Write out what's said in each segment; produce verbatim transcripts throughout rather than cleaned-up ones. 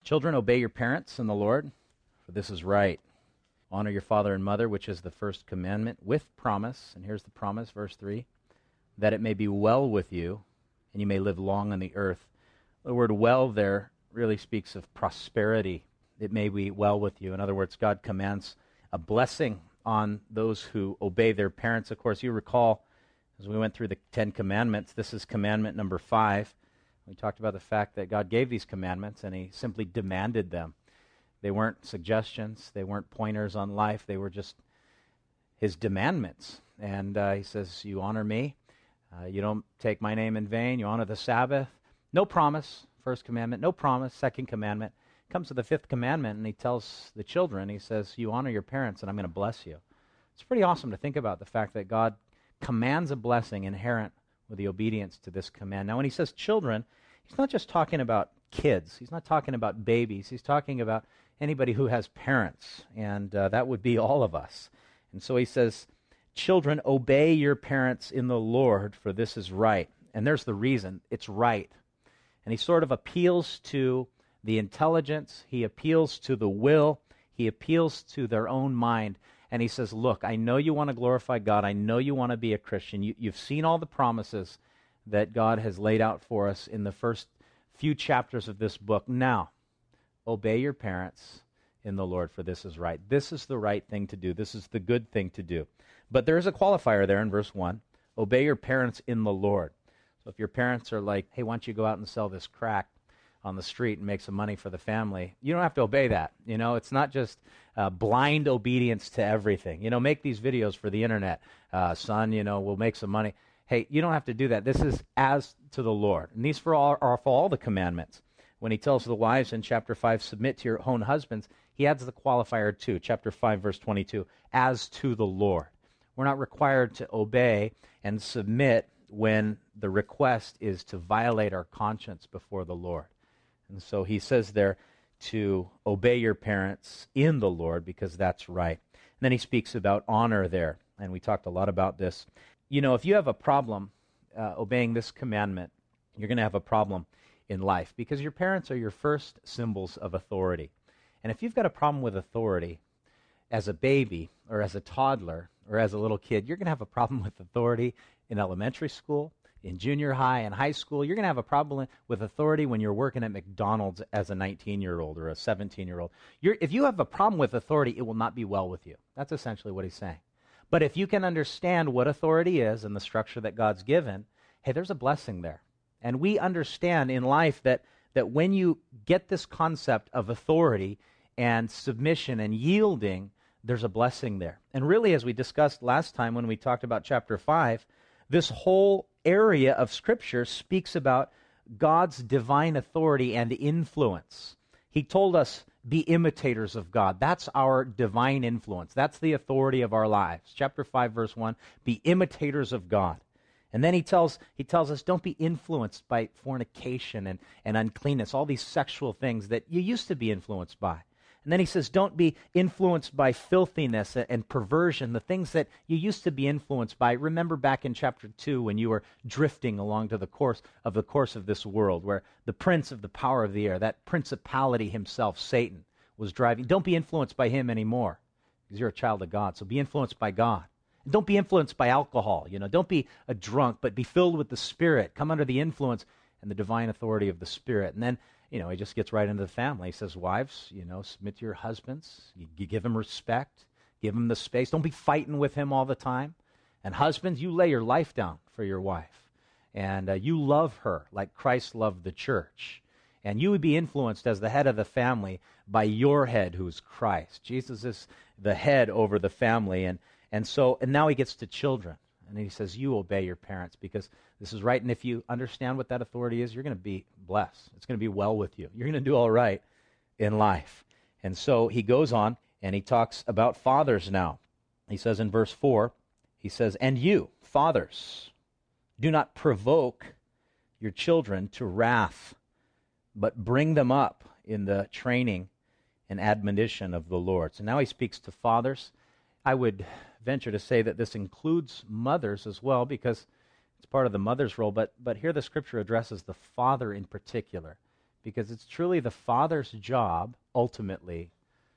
Children, obey your parents in the Lord, for this is right. Honor your father and mother, which is the first commandment, with promise, and here's the promise, verse three, that it may be well with you, and you may live long on the earth. The word well there really speaks of prosperity. It may be well with you. In other words, God commands a blessing on those who obey their parents. Of course, you recall, as we went through the Ten Commandments, this is commandment number five. We talked about the fact that God gave these commandments, and he simply demanded them. They weren't suggestions. They weren't pointers on life. They were just his demandments. And uh, he says, you honor me. Uh, you don't take my name in vain. You honor the Sabbath. No promise, first commandment. No promise, second commandment. Comes to the fifth commandment, and he tells the children, he says, you honor your parents, and I'm going to bless you. It's pretty awesome to think about the fact that God commands a blessing inherent with the obedience to this command. Now, when he says children, he's not just talking about kids. He's not talking about babies. He's talking about anybody who has parents, and uh, that would be all of us. And so he says, children, obey your parents in the Lord, for this is right. And there's the reason. It's right. And he sort of appeals to the intelligence. He appeals to the will. He appeals to their own mind. And he says, look, I know you want to glorify God. I know you want to be a Christian. You, you've seen all the promises that God has laid out for us in the first few chapters of this book. Now, obey your parents in the Lord, for this is right. This is the right thing to do. This is the good thing to do. But there is a qualifier there in verse one. Obey your parents in the Lord. So if your parents are like, hey, why don't you go out and sell this crack on the street and make some money for the family, you don't have to obey that. You know, it's not just uh, blind obedience to everything. You know, make these videos for the internet. Uh, son, you know, we'll make some money. Hey, you don't have to do that. This is as to the Lord. And these for all, are for all the commandments. When he tells the wives in chapter five, submit to your own husbands, he adds the qualifier too. Chapter five, verse twenty-two, as to the Lord. We're not required to obey and submit when the request is to violate our conscience before the Lord. And so he says there to obey your parents in the Lord, because that's right. And then he speaks about honor there, and we talked a lot about this. You know, if you have a problem uh, obeying this commandment, you're going to have a problem in life, because your parents are your first symbols of authority. And if you've got a problem with authority as a baby or as a toddler or as a little kid, you're going to have a problem with authority in elementary school, in junior high and high school. You're going to have a problem with authority when you're working at McDonald's as a nineteen-year-old or a seventeen-year-old. You're, if you have a problem with authority, it will not be well with you. That's essentially what he's saying. But if you can understand what authority is and the structure that God's given, hey, there's a blessing there. And we understand in life that, that when you get this concept of authority and submission and yielding, there's a blessing there. And really, as we discussed last time when we talked about chapter five, this whole area of Scripture speaks about God's divine authority and influence. He told us, be imitators of God. That's our divine influence. That's the authority of our lives. Chapter five, verse one, be imitators of God. And then he tells he tells us, don't be influenced by fornication and, and uncleanness, all these sexual things that you used to be influenced by. And then he says, don't be influenced by filthiness and perversion, the things that you used to be influenced by. Remember back in chapter two when you were drifting along to the course of the course of this world, where the prince of the power of the air, that principality himself, Satan, was driving. Don't be influenced by him anymore, because you're a child of God. So be influenced by God. And don't be influenced by alcohol. You know, don't be a drunk, but be filled with the Spirit. Come under the influence and the divine authority of the Spirit. And then, you know, he just gets right into the family. He says, wives, you know, submit to your husbands. You, you give him respect. Give him the space. Don't be fighting with him all the time. And husbands, you lay your life down for your wife. And uh, you love her like Christ loved the church. And you would be influenced as the head of the family by your head, who is Christ. Jesus is the head over the family. And, and so, and now he gets to children. And he says, you obey your parents, because this is right. And if you understand what that authority is, you're going to be blessed. It's going to be well with you. You're going to do all right in life. And so he goes on, and he talks about fathers now. He says in verse four, he says, and you, fathers, do not provoke your children to wrath, but bring them up in the training and admonition of the Lord. So now he speaks to fathers. I would venture to say that this includes mothers as well, because it's part of the mother's role, but but here the Scripture addresses the father in particular, because it's truly the father's job, ultimately,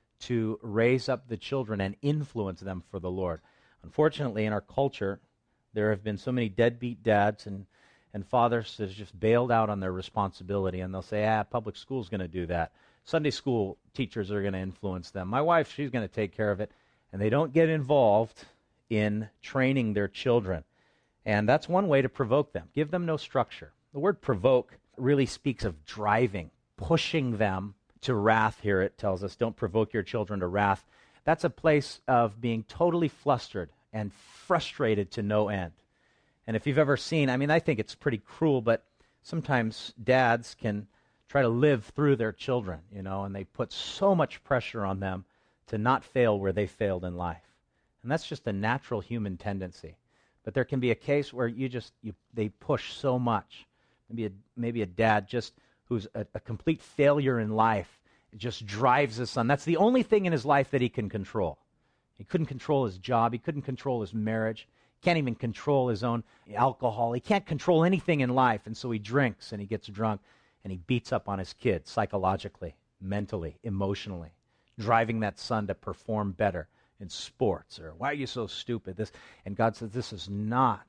to raise up the children and influence them for the Lord. Unfortunately, in our culture, there have been so many deadbeat dads and, and fathers that have just bailed out on their responsibility, and they'll say, ah, public school's going to do that. Sunday school teachers are going to influence them. My wife, she's going to take care of it. And they don't get involved in training their children. And that's one way to provoke them. Give them no structure. The word provoke really speaks of driving, pushing them to wrath here, it tells us. Don't provoke your children to wrath. That's a place of being totally flustered and frustrated to no end. And if you've ever seen, I mean, I think it's pretty cruel, but sometimes dads can try to live through their children, you know, and they put so much pressure on them to not fail where they failed in life. And that's just a natural human tendency. But there can be a case where you just, you, they push so much. Maybe a, maybe a dad just who's a, a complete failure in life just drives his son. That's the only thing in his life that he can control. He couldn't control his job. He couldn't control his marriage. He can't even control his own alcohol. He can't control anything in life. And so he drinks and he gets drunk and he beats up on his kid psychologically, mentally, emotionally, driving that son to perform better in sports, or why are you so stupid? This, and God says this is not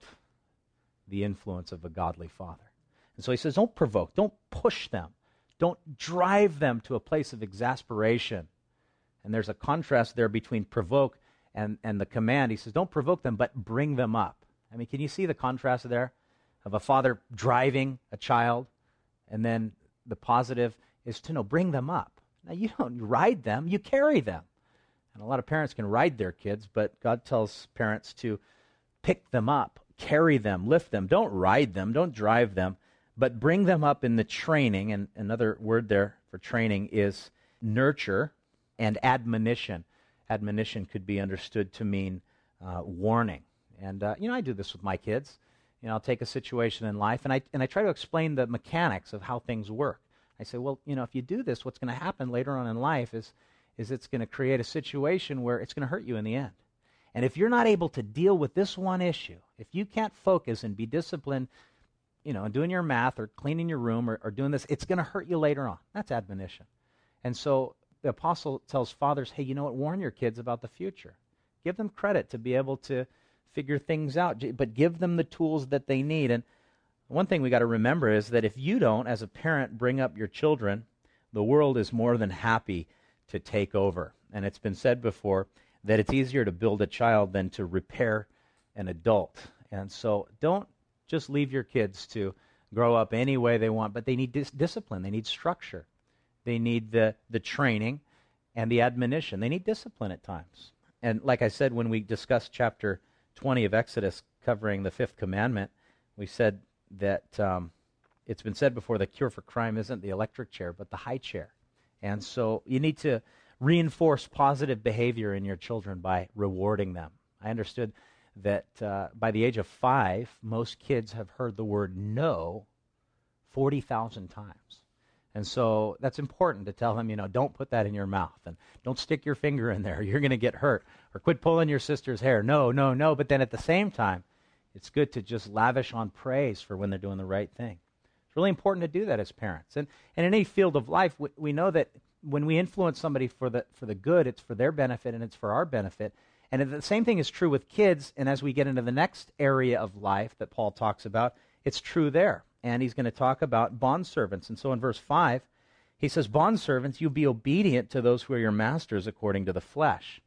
the influence of a godly father. And so he says, don't provoke, don't push them, don't drive them to a place of exasperation. And there's a contrast there between provoke and, and the command. He says, don't provoke them, but bring them up. I mean, can you see the contrast there of a father driving a child, and then the positive is to, no, bring them up. Now, you don't ride them, you carry them. And a lot of parents can ride their kids, but God tells parents to pick them up, carry them, lift them. Don't ride them, don't drive them, but bring them up in the training. And another word there for training is nurture and admonition. Admonition could be understood to mean uh, warning. And, uh, you know, I do this with my kids. You know, I'll take a situation in life, and I and I try to explain the mechanics of how things work. I say, well, you know, if you do this, what's going to happen later on in life is, is it's going to create a situation where it's going to hurt you in the end. And if you're not able to deal with this one issue, if you can't focus and be disciplined, you know, and doing your math or cleaning your room or, or doing this, it's going to hurt you later on. That's admonition. And so the apostle tells fathers, hey, you know what, warn your kids about the future. Give them credit to be able to figure things out, but give them the tools that they need. And one thing we got to remember is that if you don't, as a parent, bring up your children, the world is more than happy to take over. And it's been said before that it's easier to build a child than to repair an adult. And so don't just leave your kids to grow up any way they want, but they need dis- discipline. They need structure. They need the, the training and the admonition. They need discipline at times. And like I said, when we discussed chapter twenty of Exodus covering the fifth commandment, we said that um, it's been said before, the cure for crime isn't the electric chair, but the high chair. And so you need to reinforce positive behavior in your children by rewarding them. I understood that uh, by the age of five, most kids have heard the word no forty thousand times. And so that's important to tell them, you know, don't put that in your mouth, and don't stick your finger in there. You're going to get hurt. Or quit pulling your sister's hair. No, no, no. But then at the same time, it's good to just lavish on praise for when they're doing the right thing. It's really important to do that as parents. And, and in any field of life, we, we know that when we influence somebody for the for the good, it's for their benefit and it's for our benefit. And the same thing is true with kids. And as we get into the next area of life that Paul talks about, it's true there. And he's going to talk about bondservants. And so in verse five, he says, bondservants, you be obedient to those who are your masters according to the flesh.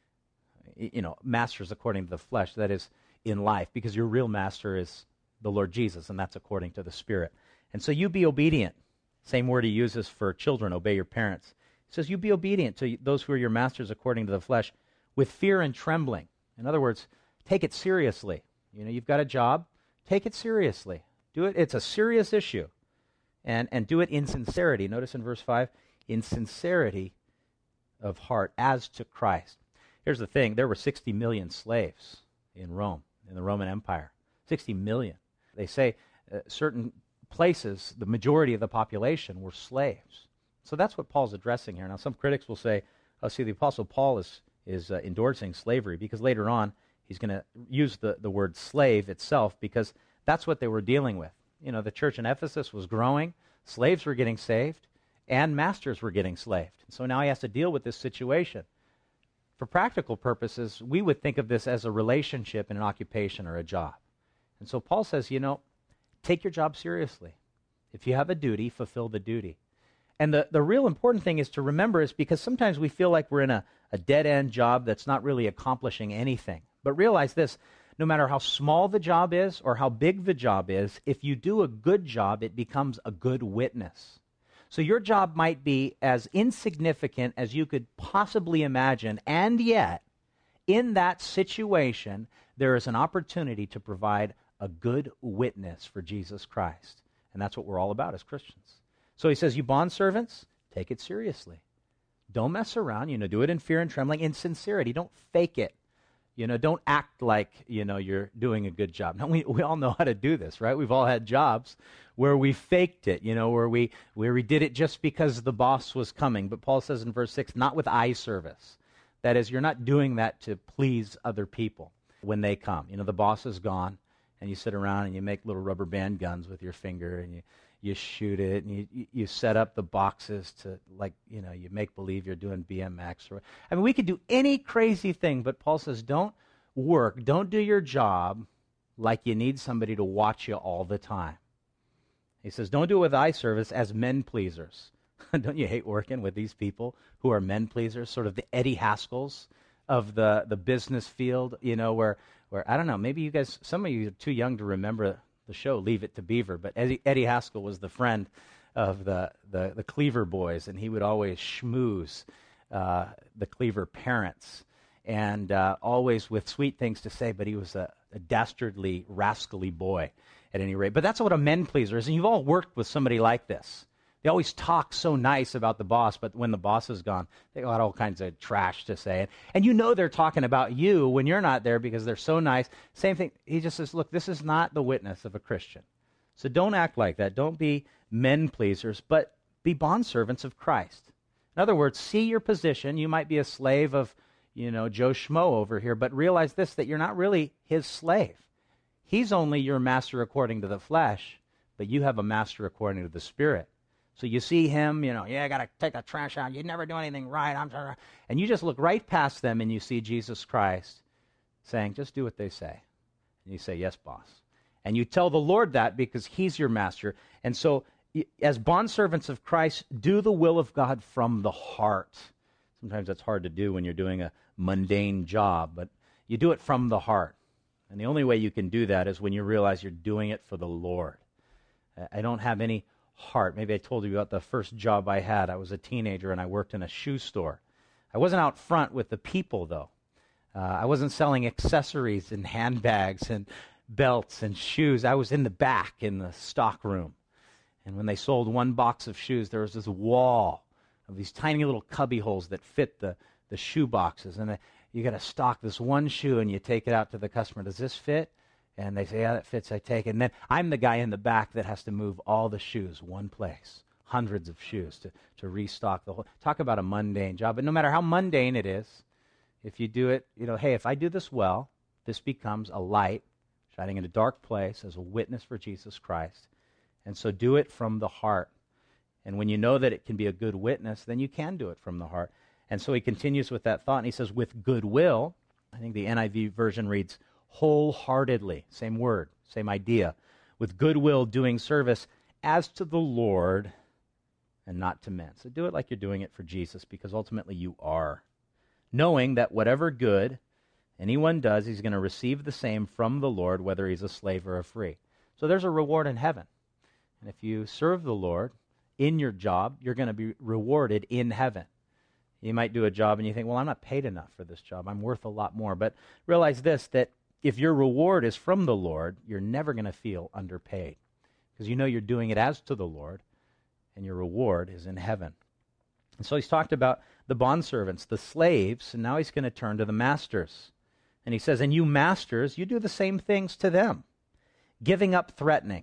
You know, masters according to the flesh, that is in life, because your real master is the Lord Jesus, and that's according to the Spirit. And so you be obedient. Same word he uses for children, obey your parents. He says, you be obedient to those who are your masters according to the flesh with fear and trembling. In other words, take it seriously. You know, you've got a job, take it seriously. Do it. It's a serious issue. And, and do it in sincerity. Notice in verse five, in sincerity of heart as to Christ. Here's the thing. There were sixty million slaves in Rome, in the Roman Empire. sixty million. They say uh, certain places, the majority of the population were slaves. So that's what Paul's addressing here. Now, some critics will say, oh, see, the Apostle Paul is, is uh, endorsing slavery, because later on he's going to use the, the word slave itself, because that's what they were dealing with. You know, the church in Ephesus was growing. Slaves were getting saved, and masters were getting slaved. So now he has to deal with this situation. For practical purposes, we would think of this as a relationship in an occupation or a job. And so Paul says, you know, take your job seriously. If you have a duty, fulfill the duty. And the, the real important thing is to remember is because sometimes we feel like we're in a, a dead-end job that's not really accomplishing anything. But realize this, no matter how small the job is or how big the job is, if you do a good job, it becomes a good witness. So your job might be as insignificant as you could possibly imagine, and yet, in that situation, there is an opportunity to provide a good witness for Jesus Christ. And that's what we're all about as Christians. So he says, you bondservants, take it seriously. Don't mess around, you know, do it in fear and trembling, in sincerity. Don't fake it. You know, don't act like, you know, you're doing a good job. Now, we, we all know how to do this, right? We've all had jobs where we faked it, you know, where we where we did it just because the boss was coming. But Paul says in verse six, not with eye service. That is, you're not doing that to please other people when they come. You know, the boss is gone, and you sit around and you make little rubber band guns with your finger, and you, you shoot it, and you, you set up the boxes to, like, you know, you make believe you're doing B M X. Or, I mean, we could do any crazy thing, but Paul says, don't work, don't do your job like you need somebody to watch you all the time. He says, don't do it with eye service as men pleasers. Don't you hate working with these people who are men pleasers, sort of the Eddie Haskells of the, the business field, you know, where, where, I don't know, maybe you guys, some of you are too young to remember the show Leave It to Beaver, but Eddie, Eddie Haskell was the friend of the, the, the Cleaver boys, and he would always schmooze uh, the Cleaver parents, and uh, always with sweet things to say, but he was a, a dastardly, rascally boy at any rate. But that's what a men pleaser is, and you've all worked with somebody like this. They always talk so nice about the boss, but when the boss is gone, they got all kinds of trash to say. And, and you know they're talking about you when you're not there because they're so nice. Same thing. He just says, look, this is not the witness of a Christian. So don't act like that. Don't be men pleasers, but be bondservants of Christ. In other words, see your position. You might be a slave of, you know, Joe Schmo over here, but realize this, that you're not really his slave. He's only your master according to the flesh, but you have a master according to the Spirit. So you see him, you know, yeah, I got to take the trash out. You never do anything right. I'm sorry. And you just look right past them and you see Jesus Christ saying, just do what they say. And you say, yes, boss. And you tell the Lord that because he's your master. And so as bondservants of Christ, do the will of God from the heart. Sometimes that's hard to do when you're doing a mundane job, but you do it from the heart. And the only way you can do that is when you realize you're doing it for the Lord. I don't have any heart. Maybe I told you about the first job I had. I was a teenager and I worked in a shoe store. I wasn't out front with the people, though. Uh, I wasn't selling accessories and handbags and belts and shoes. I was in the back in the stock room. And when they sold one box of shoes, there was this wall of these tiny little cubby holes that fit the, the shoe boxes. And uh, you got to stock this one shoe and you take it out to the customer. Does this fit? And they say, yeah, that fits, I take it. And then I'm the guy in the back that has to move all the shoes one place, hundreds of shoes to, to restock the whole. Talk about a mundane job. But no matter how mundane it is, if you do it, you know, hey, if I do this well, this becomes a light shining in a dark place as a witness for Jesus Christ. And so do it from the heart. And when you know that it can be a good witness, then you can do it from the heart. And so he continues with that thought, and he says, with goodwill. I think the N I V version reads, wholeheartedly, same word, same idea, with goodwill doing service as to the Lord and not to men. So do it like you're doing it for Jesus, because ultimately you are. Knowing that whatever good anyone does, he's going to receive the same from the Lord, whether he's a slave or a free. So there's a reward in heaven. And if you serve the Lord in your job, you're going to be rewarded in heaven. You might do a job and you think, well, I'm not paid enough for this job. I'm worth a lot more. But realize this, that if your reward is from the Lord, you're never going to feel underpaid because you know you're doing it as to the Lord, and your reward is in heaven. And so he's talked about the bondservants, the slaves, and now he's going to turn to the masters. And he says, and you masters, you do the same things to them, giving up threatening.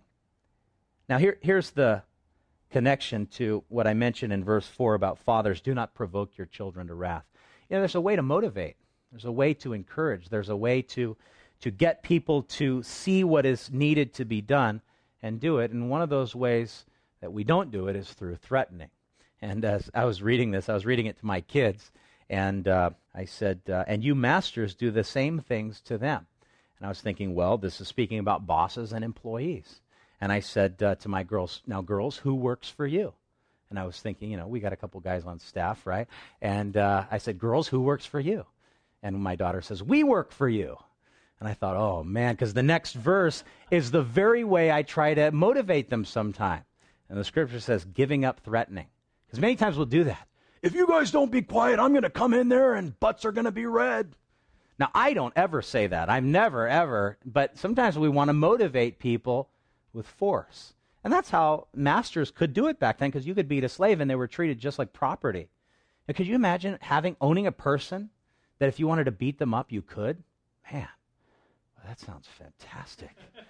Now here, here's the connection to what I mentioned in verse four about fathers, do not provoke your children to wrath. You know, there's a way to motivate. There's a way to encourage. There's a way to to get people to see what is needed to be done and do it. And one of those ways that we don't do it is through threatening. And as I was reading this, I was reading it to my kids, and uh, I said, uh, and you masters do the same things to them. And I was thinking, well, this is speaking about bosses and employees. And I said uh, to my girls, now girls, who works for you? And I was thinking, you know, we got a couple guys on staff, right? And uh, I said, girls, who works for you? And my daughter says, we work for you. And I thought, oh, man, because the next verse is the very way I try to motivate them sometime. And the scripture says, giving up threatening. Because many times we'll do that. If you guys don't be quiet, I'm going to come in there and butts are going to be red. Now, I don't ever say that. I've never, ever. But sometimes we want to motivate people with force. And that's how masters could do it back then, because you could beat a slave and they were treated just like property. And could you imagine having, owning a person that if you wanted to beat them up, you could? Man, well, that sounds fantastic.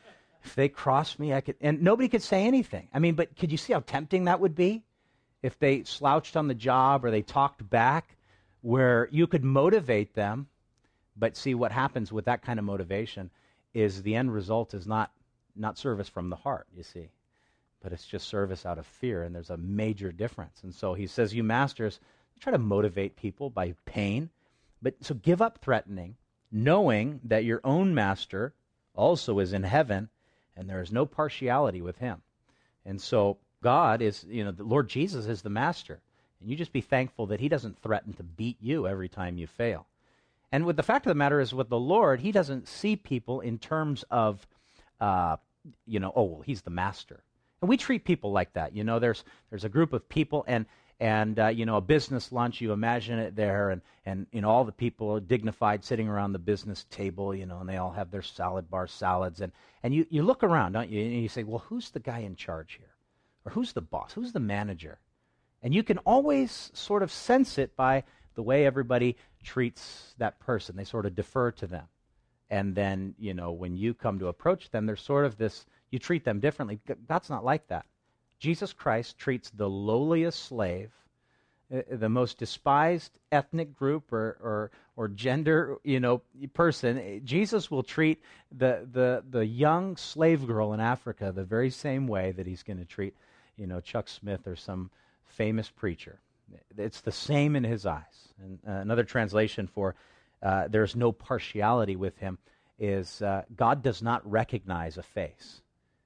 If they crossed me, I could, and nobody could say anything. I mean, but could you see how tempting that would be? If they slouched on the job or they talked back, where you could motivate them, but see what happens with that kind of motivation is the end result is not, not service from the heart, you see. But it's just service out of fear, and there's a major difference. And so he says, you masters, try to motivate people by pain. But so give up threatening, knowing that your own master also is in heaven, and there is no partiality with him. And so God is, you know, the Lord Jesus is the master. And you just be thankful that he doesn't threaten to beat you every time you fail. And with the fact of the matter is with the Lord, he doesn't see people in terms of, uh, you know, oh, well, he's the master. And we treat people like that. You know, there's there's a group of people, and, and uh, you know, a business lunch, you imagine it there, and, and you know, all the people are dignified sitting around the business table, you know, and they all have their salad bar salads. And, and you, you look around, don't you, and you say, well, who's the guy in charge here? Or who's the boss? Who's the manager? And you can always sort of sense it by the way everybody treats that person. They sort of defer to them. And then, you know, when you come to approach them, there's sort of this, you treat them differently. God's not like that. Jesus Christ treats the lowliest slave, uh, the most despised ethnic group or, or or gender, you know, person. Jesus will treat the the the young slave girl in Africa the very same way that he's going to treat, you know, Chuck Smith or some famous preacher. It's the same in his eyes. And uh, another translation for uh, there's no partiality with him is uh, God does not recognize a face.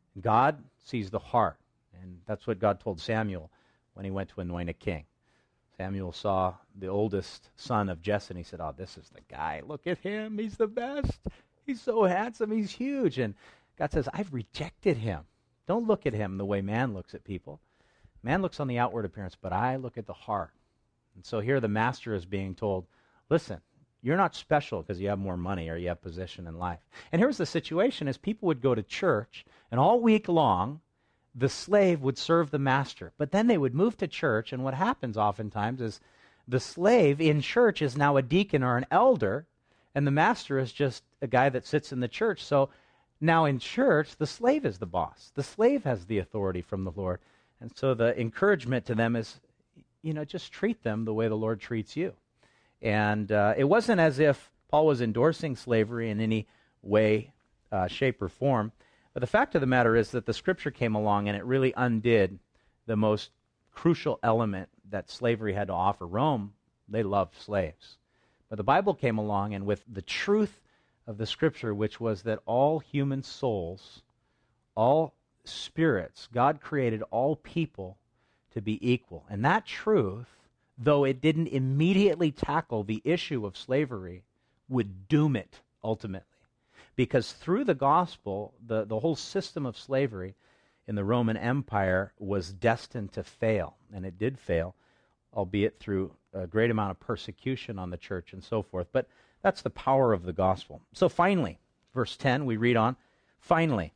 God sees the heart, and that's what God told Samuel when he went to anoint a king. Samuel saw the oldest son of Jesse, and he said, oh, this is the guy. Look at him. He's the best. He's so handsome. He's huge. And God says, I've rejected him. Don't look at him the way man looks at people. Man looks on the outward appearance, but I look at the heart. And so here the master is being told, listen, you're not special because you have more money or you have position in life. And here's the situation is people would go to church, and all week long, the slave would serve the master. But then they would move to church, and what happens oftentimes is the slave in church is now a deacon or an elder, and the master is just a guy that sits in the church. So now in church, the slave is the boss. The slave has the authority from the Lord. And so the encouragement to them is, you know, just treat them the way the Lord treats you. And uh, it wasn't as if Paul was endorsing slavery in any way, uh, shape, or form. But the fact of the matter is that the Scripture came along and it really undid the most crucial element that slavery had to offer. Rome, they loved slaves. But the Bible came along, and with the truth of the Scripture, which was that all human souls, all spirits, God created all people to be equal. And that truth, though it didn't immediately tackle the issue of slavery, would doom it ultimately. Because through the gospel, the, the whole system of slavery in the Roman Empire was destined to fail. And it did fail, albeit through a great amount of persecution on the church and so forth. But that's the power of the gospel. So finally, verse ten, we read on, finally.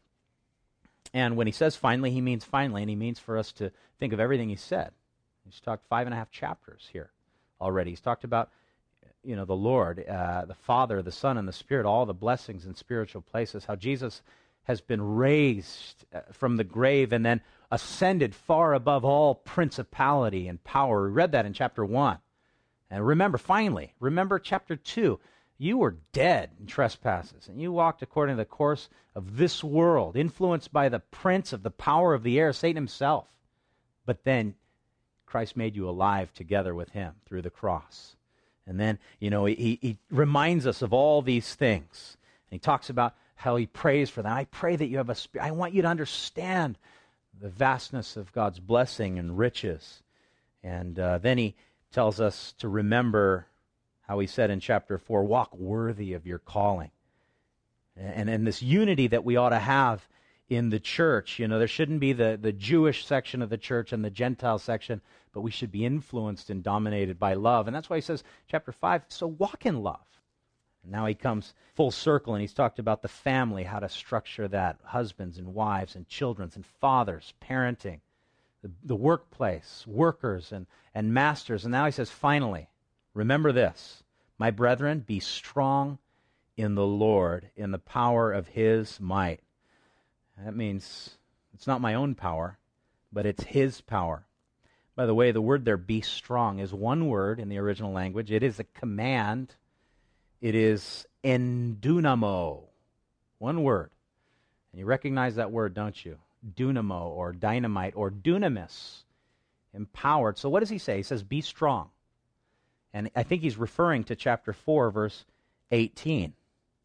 And when he says finally, he means finally, and he means for us to think of everything he said. He's talked five and a half chapters here already. He's talked about, you know, the Lord, uh, the Father, the Son, and the Spirit, all the blessings in spiritual places, how Jesus has been raised uh, from the grave and then ascended far above all principality and power. We read that in chapter one. And remember, finally, remember chapter two. You were dead in trespasses, and you walked according to the course of this world, influenced by the prince of the power of the air, Satan himself. But then Christ made you alive together with him through the cross. And then, you know, he, he reminds us of all these things. And he talks about how he prays for them. I pray that you have a spirit. I want you to understand the vastness of God's blessing and riches. And uh, then he tells us to remember how he said in chapter four, walk worthy of your calling. And, and this unity that we ought to have in the church. You know, there shouldn't be the, the Jewish section of the church and the Gentile section, but we should be influenced and dominated by love. And that's why he says, chapter five, so walk in love. And now he comes full circle, and he's talked about the family, how to structure that, husbands and wives and children and fathers, parenting, the, the workplace, workers and, and masters. And now he says, finally, remember this, my brethren, be strong in the Lord, in the power of his might. That means it's not my own power, but it's his power. By the way, the word there, be strong, is one word in the original language. It is a command. It is endunamo, one word. And you recognize that word, don't you? Dunamo or dynamite or dunamis, empowered. So what does he say? He says, be strong. And I think he's referring to chapter four, verse eighteen.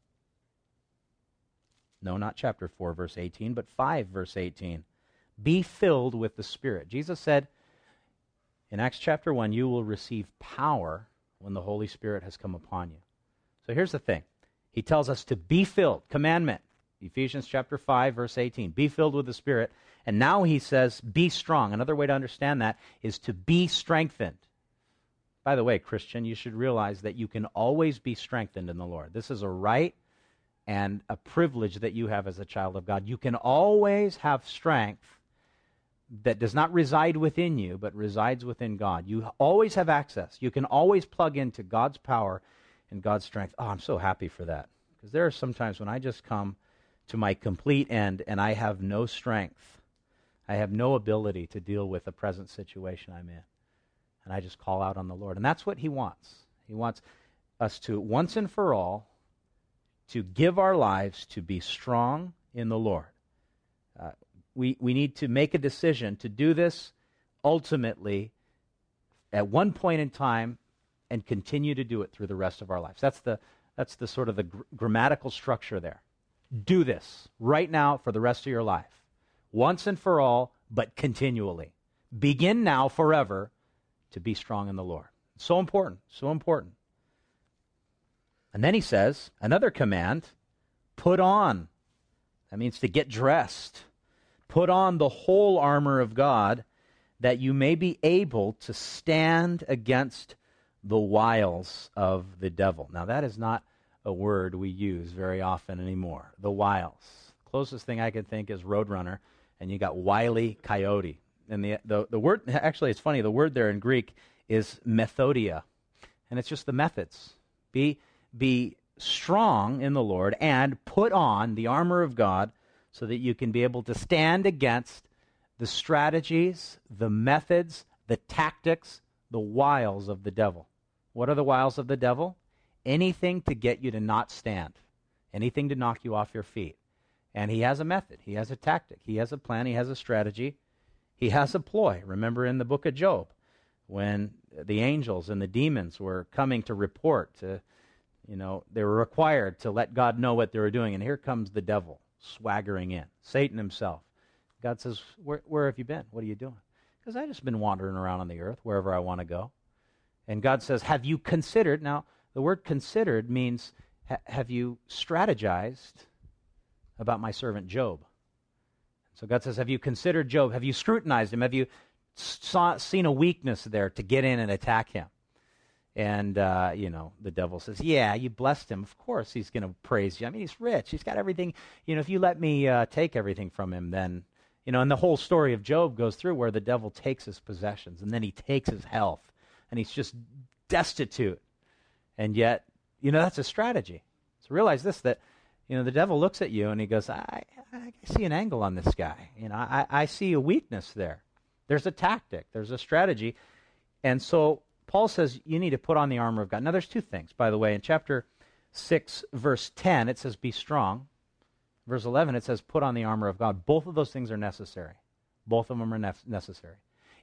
No, not chapter four, verse eighteen, but five, verse eighteen. Be filled with the Spirit. Jesus said in Acts chapter one, you will receive power when the Holy Spirit has come upon you. So here's the thing. He tells us to be filled. Commandment. Ephesians chapter five, verse eighteen. Be filled with the Spirit. And now he says, be strong. Another way to understand that is to be strengthened. By the way, Christian, you should realize that you can always be strengthened in the Lord. This is a right and a privilege that you have as a child of God. You can always have strength that does not reside within you, but resides within God. You always have access. You can always plug into God's power and God's strength. Oh, I'm so happy for that. Because there are some times when I just come to my complete end and I have no strength. I have no ability to deal with the present situation I'm in. And I just call out on the Lord. And that's what he wants. He wants us to, once and for all, to give our lives to be strong in the Lord. Uh, we, we need to make a decision to do this ultimately at one point in time and continue to do it through the rest of our lives. That's the, that's the sort of the gr- grammatical structure there. Do this right now for the rest of your life. Once and for all, but continually. Begin now forever to be strong in the Lord. So important, so important. And then he says, another command, put on. That means to get dressed. Put on the whole armor of God that you may be able to stand against the wiles of the devil. Now that is not a word we use very often anymore, the wiles. Closest thing I can think is Roadrunner, and you got Wile E. Coyote. And the, the, the word, actually it's funny, the word there in Greek is methodia. And it's just the methods. Be Be strong in the Lord and put on the armor of God so that you can be able to stand against the strategies, the methods, the tactics, the wiles of the devil. What are the wiles of the devil? Anything to get you to not stand. Anything to knock you off your feet. And he has a method. He has a tactic. He has a plan. He has a strategy. He has a ploy. Remember in the book of Job when the angels and the demons were coming to report to You know, they were required to let God know what they were doing. And here comes the devil swaggering in, Satan himself. God says, where, where have you been? What are you doing? Because I've just been wandering around on the earth wherever I want to go. And God says, have you considered? Now, the word considered means, ha- have you strategized about my servant Job? So God says, have you considered Job? Have you scrutinized him? Have you saw, seen a weakness there to get in and attack him? And, uh, you know, the devil says, yeah, you blessed him. Of course he's going to praise you. I mean, he's rich. He's got everything. You know, if you let me uh, take everything from him, then, you know, and the whole story of Job goes through where the devil takes his possessions, and then he takes his health, and he's just destitute. And yet, you know, that's a strategy. So realize this, that, you know, the devil looks at you, and he goes, I, I see an angle on this guy. You know, I, I see a weakness there. There's a tactic. There's a strategy. And so Paul says you need to put on the armor of God. Now, there's two things, by the way. In chapter six, verse ten, it says, be strong. Verse eleven, it says, put on the armor of God. Both of those things are necessary. Both of them are nef- necessary.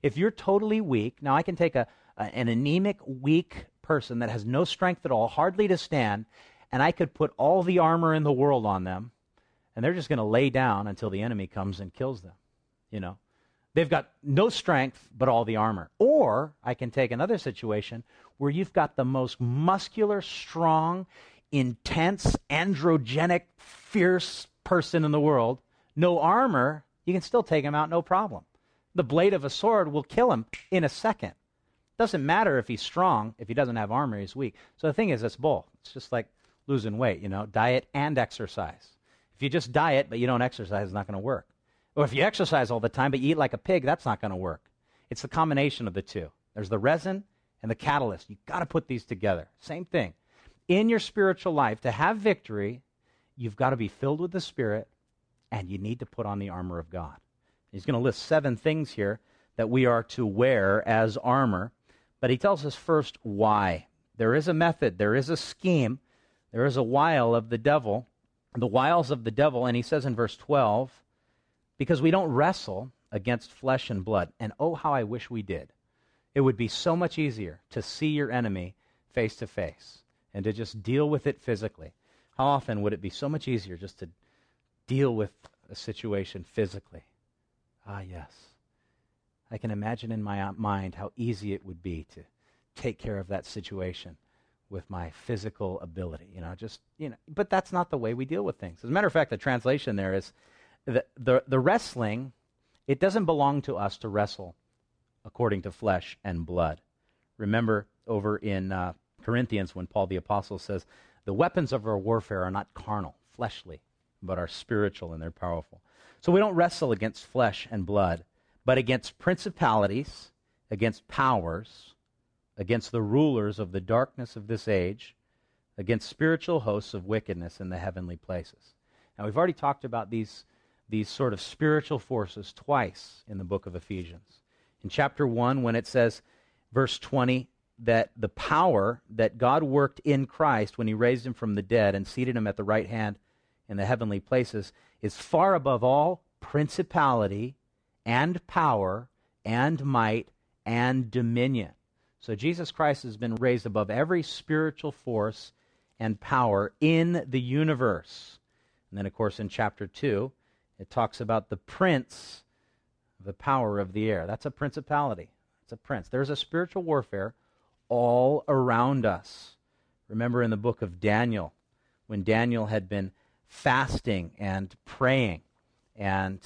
If you're totally weak, now I can take a, a an anemic, weak person that has no strength at all, hardly to stand, and I could put all the armor in the world on them, and they're just going to lay down until the enemy comes and kills them. You know, they've got no strength but all the armor. Or I can take another situation where you've got the most muscular, strong, intense, androgenic, fierce person in the world, no armor, you can still take him out, no problem. The blade of a sword will kill him in a second. Doesn't matter if he's strong. If he doesn't have armor, he's weak. So the thing is, it's both. It's just like losing weight, you know, diet and exercise. If you just diet but you don't exercise, it's not going to work. Or if you exercise all the time but you eat like a pig, that's not going to work. It's the combination of the two. There's the resin and the catalyst. You've got to put these together. Same thing. In your spiritual life, to have victory, you've got to be filled with the Spirit, and you need to put on the armor of God. He's going to list seven things here that we are to wear as armor, but he tells us first why. There is a method, there is a scheme, there is a wile of the devil, the wiles of the devil, and he says in verse twelve, because we don't wrestle against flesh and blood, and oh, how I wish we did. It would be so much easier to see your enemy face to face and to just deal with it physically. How often would it be so much easier just to deal with a situation physically? Ah, yes. I can imagine in my mind how easy it would be to take care of that situation with my physical ability. You know, just, you know, but that's not the way we deal with things. As a matter of fact, the translation there is the, the, the wrestling, it doesn't belong to us to wrestle according to flesh and blood. Remember over in uh, Corinthians when Paul the Apostle says, the weapons of our warfare are not carnal, fleshly, but are spiritual and they're powerful. So we don't wrestle against flesh and blood, but against principalities, against powers, against the rulers of the darkness of this age, against spiritual hosts of wickedness in the heavenly places. Now we've already talked about these, these sort of spiritual forces twice in the book of Ephesians. In chapter one, when it says, verse twenty, that the power that God worked in Christ when he raised him from the dead and seated him at the right hand in the heavenly places is far above all principality and power and might and dominion. So Jesus Christ has been raised above every spiritual force and power in the universe. And then, of course, in chapter two, it talks about the prince, the power of the air. That's a principality. It's a prince. There's a spiritual warfare all around us. Remember in the book of Daniel, when Daniel had been fasting and praying, and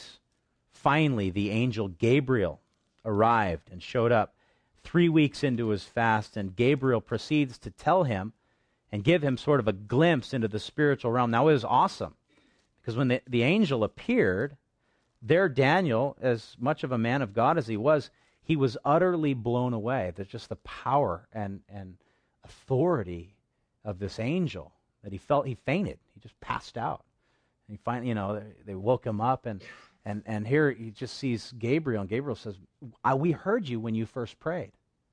finally the angel Gabriel arrived and showed up three weeks into his fast, and Gabriel proceeds to tell him and give him sort of a glimpse into the spiritual realm. Now it was awesome, because when the, the angel appeared, there Daniel, as much of a man of God as he was, he was utterly blown away. There's just the power and, and authority of this angel that he felt he fainted. He just passed out. And he finally, you know, they, they woke him up, and, and, and here he just sees Gabriel, and Gabriel says, I, we heard you when you first prayed.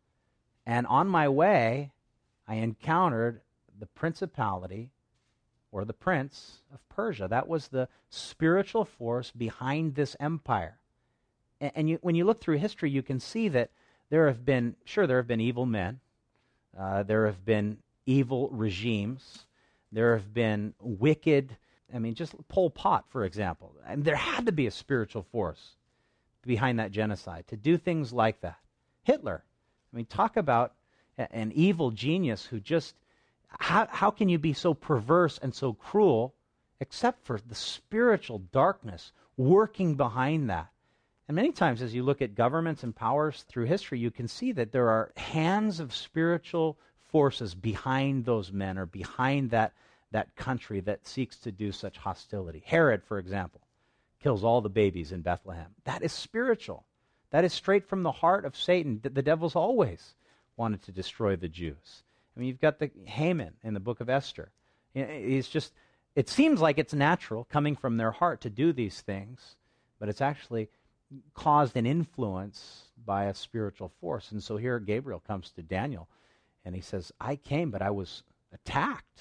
And on my way, I encountered the principality or the prince of Persia. That was the spiritual force behind this empire. And, and you, when you look through history, you can see that there have been, sure, there have been evil men. Uh, there have been evil regimes. There have been wicked, I mean, just Pol Pot, for example. And there had to be a spiritual force behind that genocide to do things like that. Hitler, I mean, talk about a, an evil genius who just, how, how can you be so perverse and so cruel except for the spiritual darkness working behind that? And many times as you look at governments and powers through history, you can see that there are hands of spiritual forces behind those men or behind that, that country that seeks to do such hostility. Herod, for example, kills all the babies in Bethlehem. That is spiritual. That is straight from the heart of Satan. The devil's always wanted to destroy the Jews. I mean, you've got the Haman in the book of Esther. It's just, it seems like it's natural coming from their heart to do these things, but it's actually caused an influence by a spiritual force. And so here Gabriel comes to Daniel, and he says, I came, but I was attacked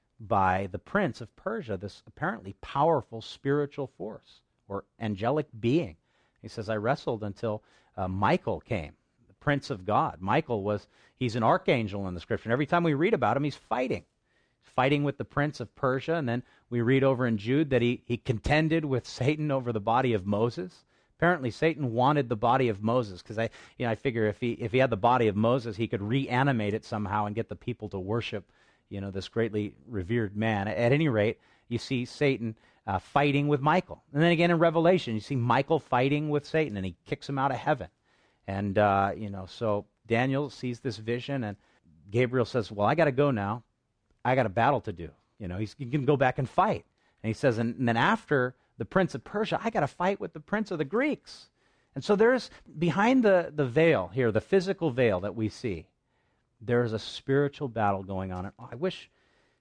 by the prince of Persia, this apparently powerful spiritual force or angelic being. He says, I wrestled until uh, Michael came, the Prince of God. Michael was, he's an archangel in the Scripture. And every time we read about him, he's fighting. Fighting with the prince of Persia, and then we read over in Jude that he, he contended with Satan over the body of Moses. Apparently, Satan wanted the body of Moses, because I, you know, I figure if he if he had the body of Moses, he could reanimate it somehow and get the people to worship, you know, this greatly revered man. At any rate, you see Satan uh, fighting with Michael, and then again in Revelation, you see Michael fighting with Satan, and he kicks him out of heaven. And uh, you know, so Daniel sees this vision, and Gabriel says, "Well, I got to go now. I got a battle to do." You know, he's he can go back and fight. And he says, and, and then after the prince of Persia, I got to fight with the prince of the Greeks. And so there's, behind the, the veil here, the physical veil that we see, there is a spiritual battle going on. And I wish,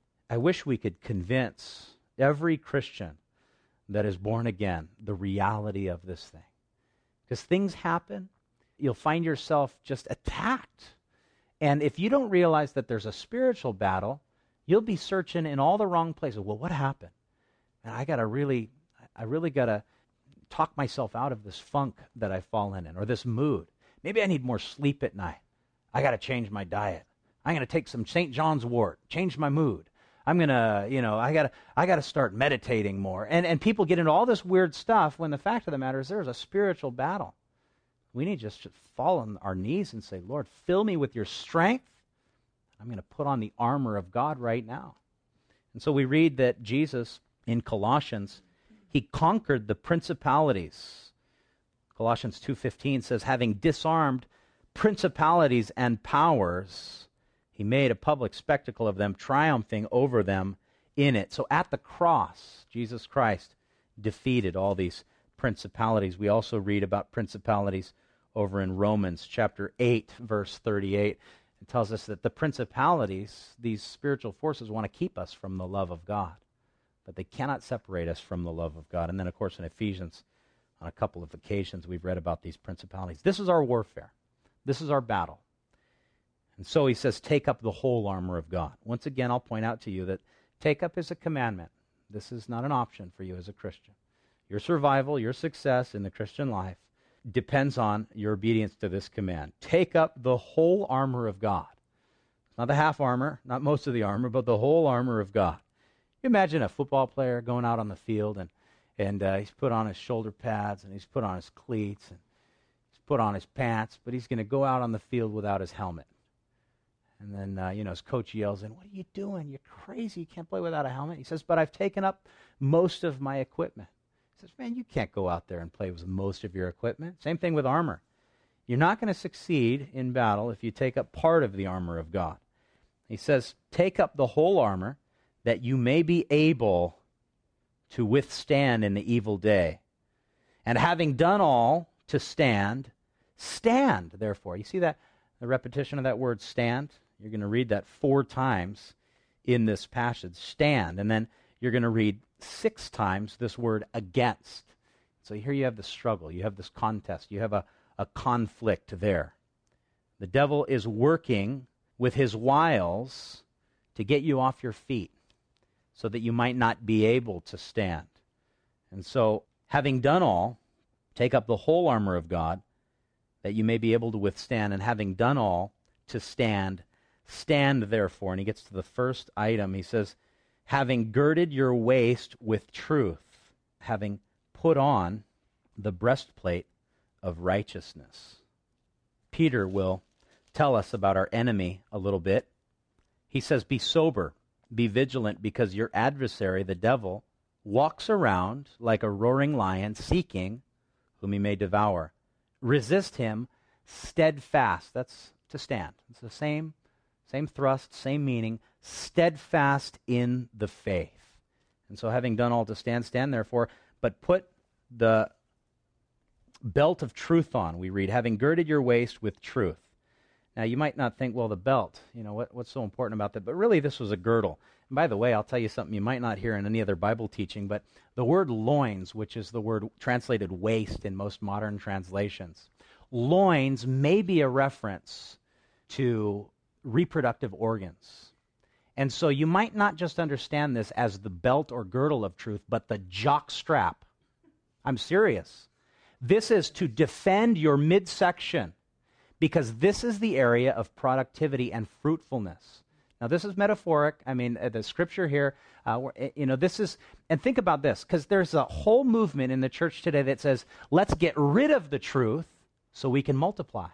I wish we could convince every Christian that is born again the reality of this thing. Because things happen, you'll find yourself just attacked. And if you don't realize that there's a spiritual battle, you'll be searching in all the wrong places. Well, what happened? And I got to really, I really got to talk myself out of this funk that I've fallen in, or this mood. Maybe I need more sleep at night. I got to change my diet. I'm going to take some Saint John's wort, change my mood. I'm going to, you know, I got to, I got to start meditating more. And and people get into all this weird stuff when the fact of the matter is there's a spiritual battle. We need just to fall on our knees and say, Lord, fill me with your strength. I'm going to put on the armor of God right now. And so we read that Jesus, in Colossians, he conquered the principalities. Colossians two fifteen says, having disarmed principalities and powers, he made a public spectacle of them, triumphing over them in it. So at the cross, Jesus Christ defeated all these principalities. We also read about principalities over in Romans chapter eight, verse thirty-eight. It tells us that the principalities, these spiritual forces, want to keep us from the love of God, but they cannot separate us from the love of God. And then, of course, in Ephesians, on a couple of occasions, we've read about these principalities. This is our warfare. This is our battle. And so he says, take up the whole armor of God. Once again, I'll point out to you that take up is a commandment. This is not an option for you as a Christian. Your survival, your success in the Christian life depends on your obedience to this command. Take up the whole armor of God. Not the half armor, not most of the armor, but the whole armor of God. You imagine a football player going out on the field, and, and uh, he's put on his shoulder pads, and he's put on his cleats, and he's put on his pants, but he's going to go out on the field without his helmet. And then, uh, you know, his coach yells in, what are you doing? You're crazy. You can't play without a helmet. He says, but I've taken up most of my equipment. He says, man, you can't go out there and play with most of your equipment. Same thing with armor. You're not going to succeed in battle if you take up part of the armor of God. He says, take up the whole armor that you may be able to withstand in the evil day. And having done all to stand, stand, therefore. You see that, the repetition of that word stand? You're going to read that four times in this passage. Stand. And then you're going to read six times this word against. So here you have the struggle. You have this contest. You have a, a conflict there. The devil is working with his wiles to get you off your feet so that you might not be able to stand. And so, having done all, take up the whole armor of God that you may be able to withstand, and having done all, to stand, stand therefore. And he gets to the first item. He says, having girded your waist with truth, having put on the breastplate of righteousness. Peter will tell us about our enemy a little bit. He says, be sober, be vigilant, because your adversary, the devil, walks around like a roaring lion, seeking whom he may devour. Resist him steadfast. That's to stand. It's the same, same thrust, same meaning. Steadfast in the faith. And so having done all to stand, stand therefore, but put the belt of truth on, we read, having girded your waist with truth. Now, you might not think, well, the belt, you know, what, what's so important about that? But really, this was a girdle. And by the way, I'll tell you something you might not hear in any other Bible teaching, but the word loins, which is the word translated waist in most modern translations, loins may be a reference to reproductive organs. And so you might not just understand this as the belt or girdle of truth, but the jock strap. I'm serious. This is to defend your midsection, because this is the area of productivity and fruitfulness. Now, this is metaphoric. I mean, uh, the scripture here, uh, you know, this is, and think about this, because there's a whole movement in the church today that says, let's get rid of the truth so we can multiply.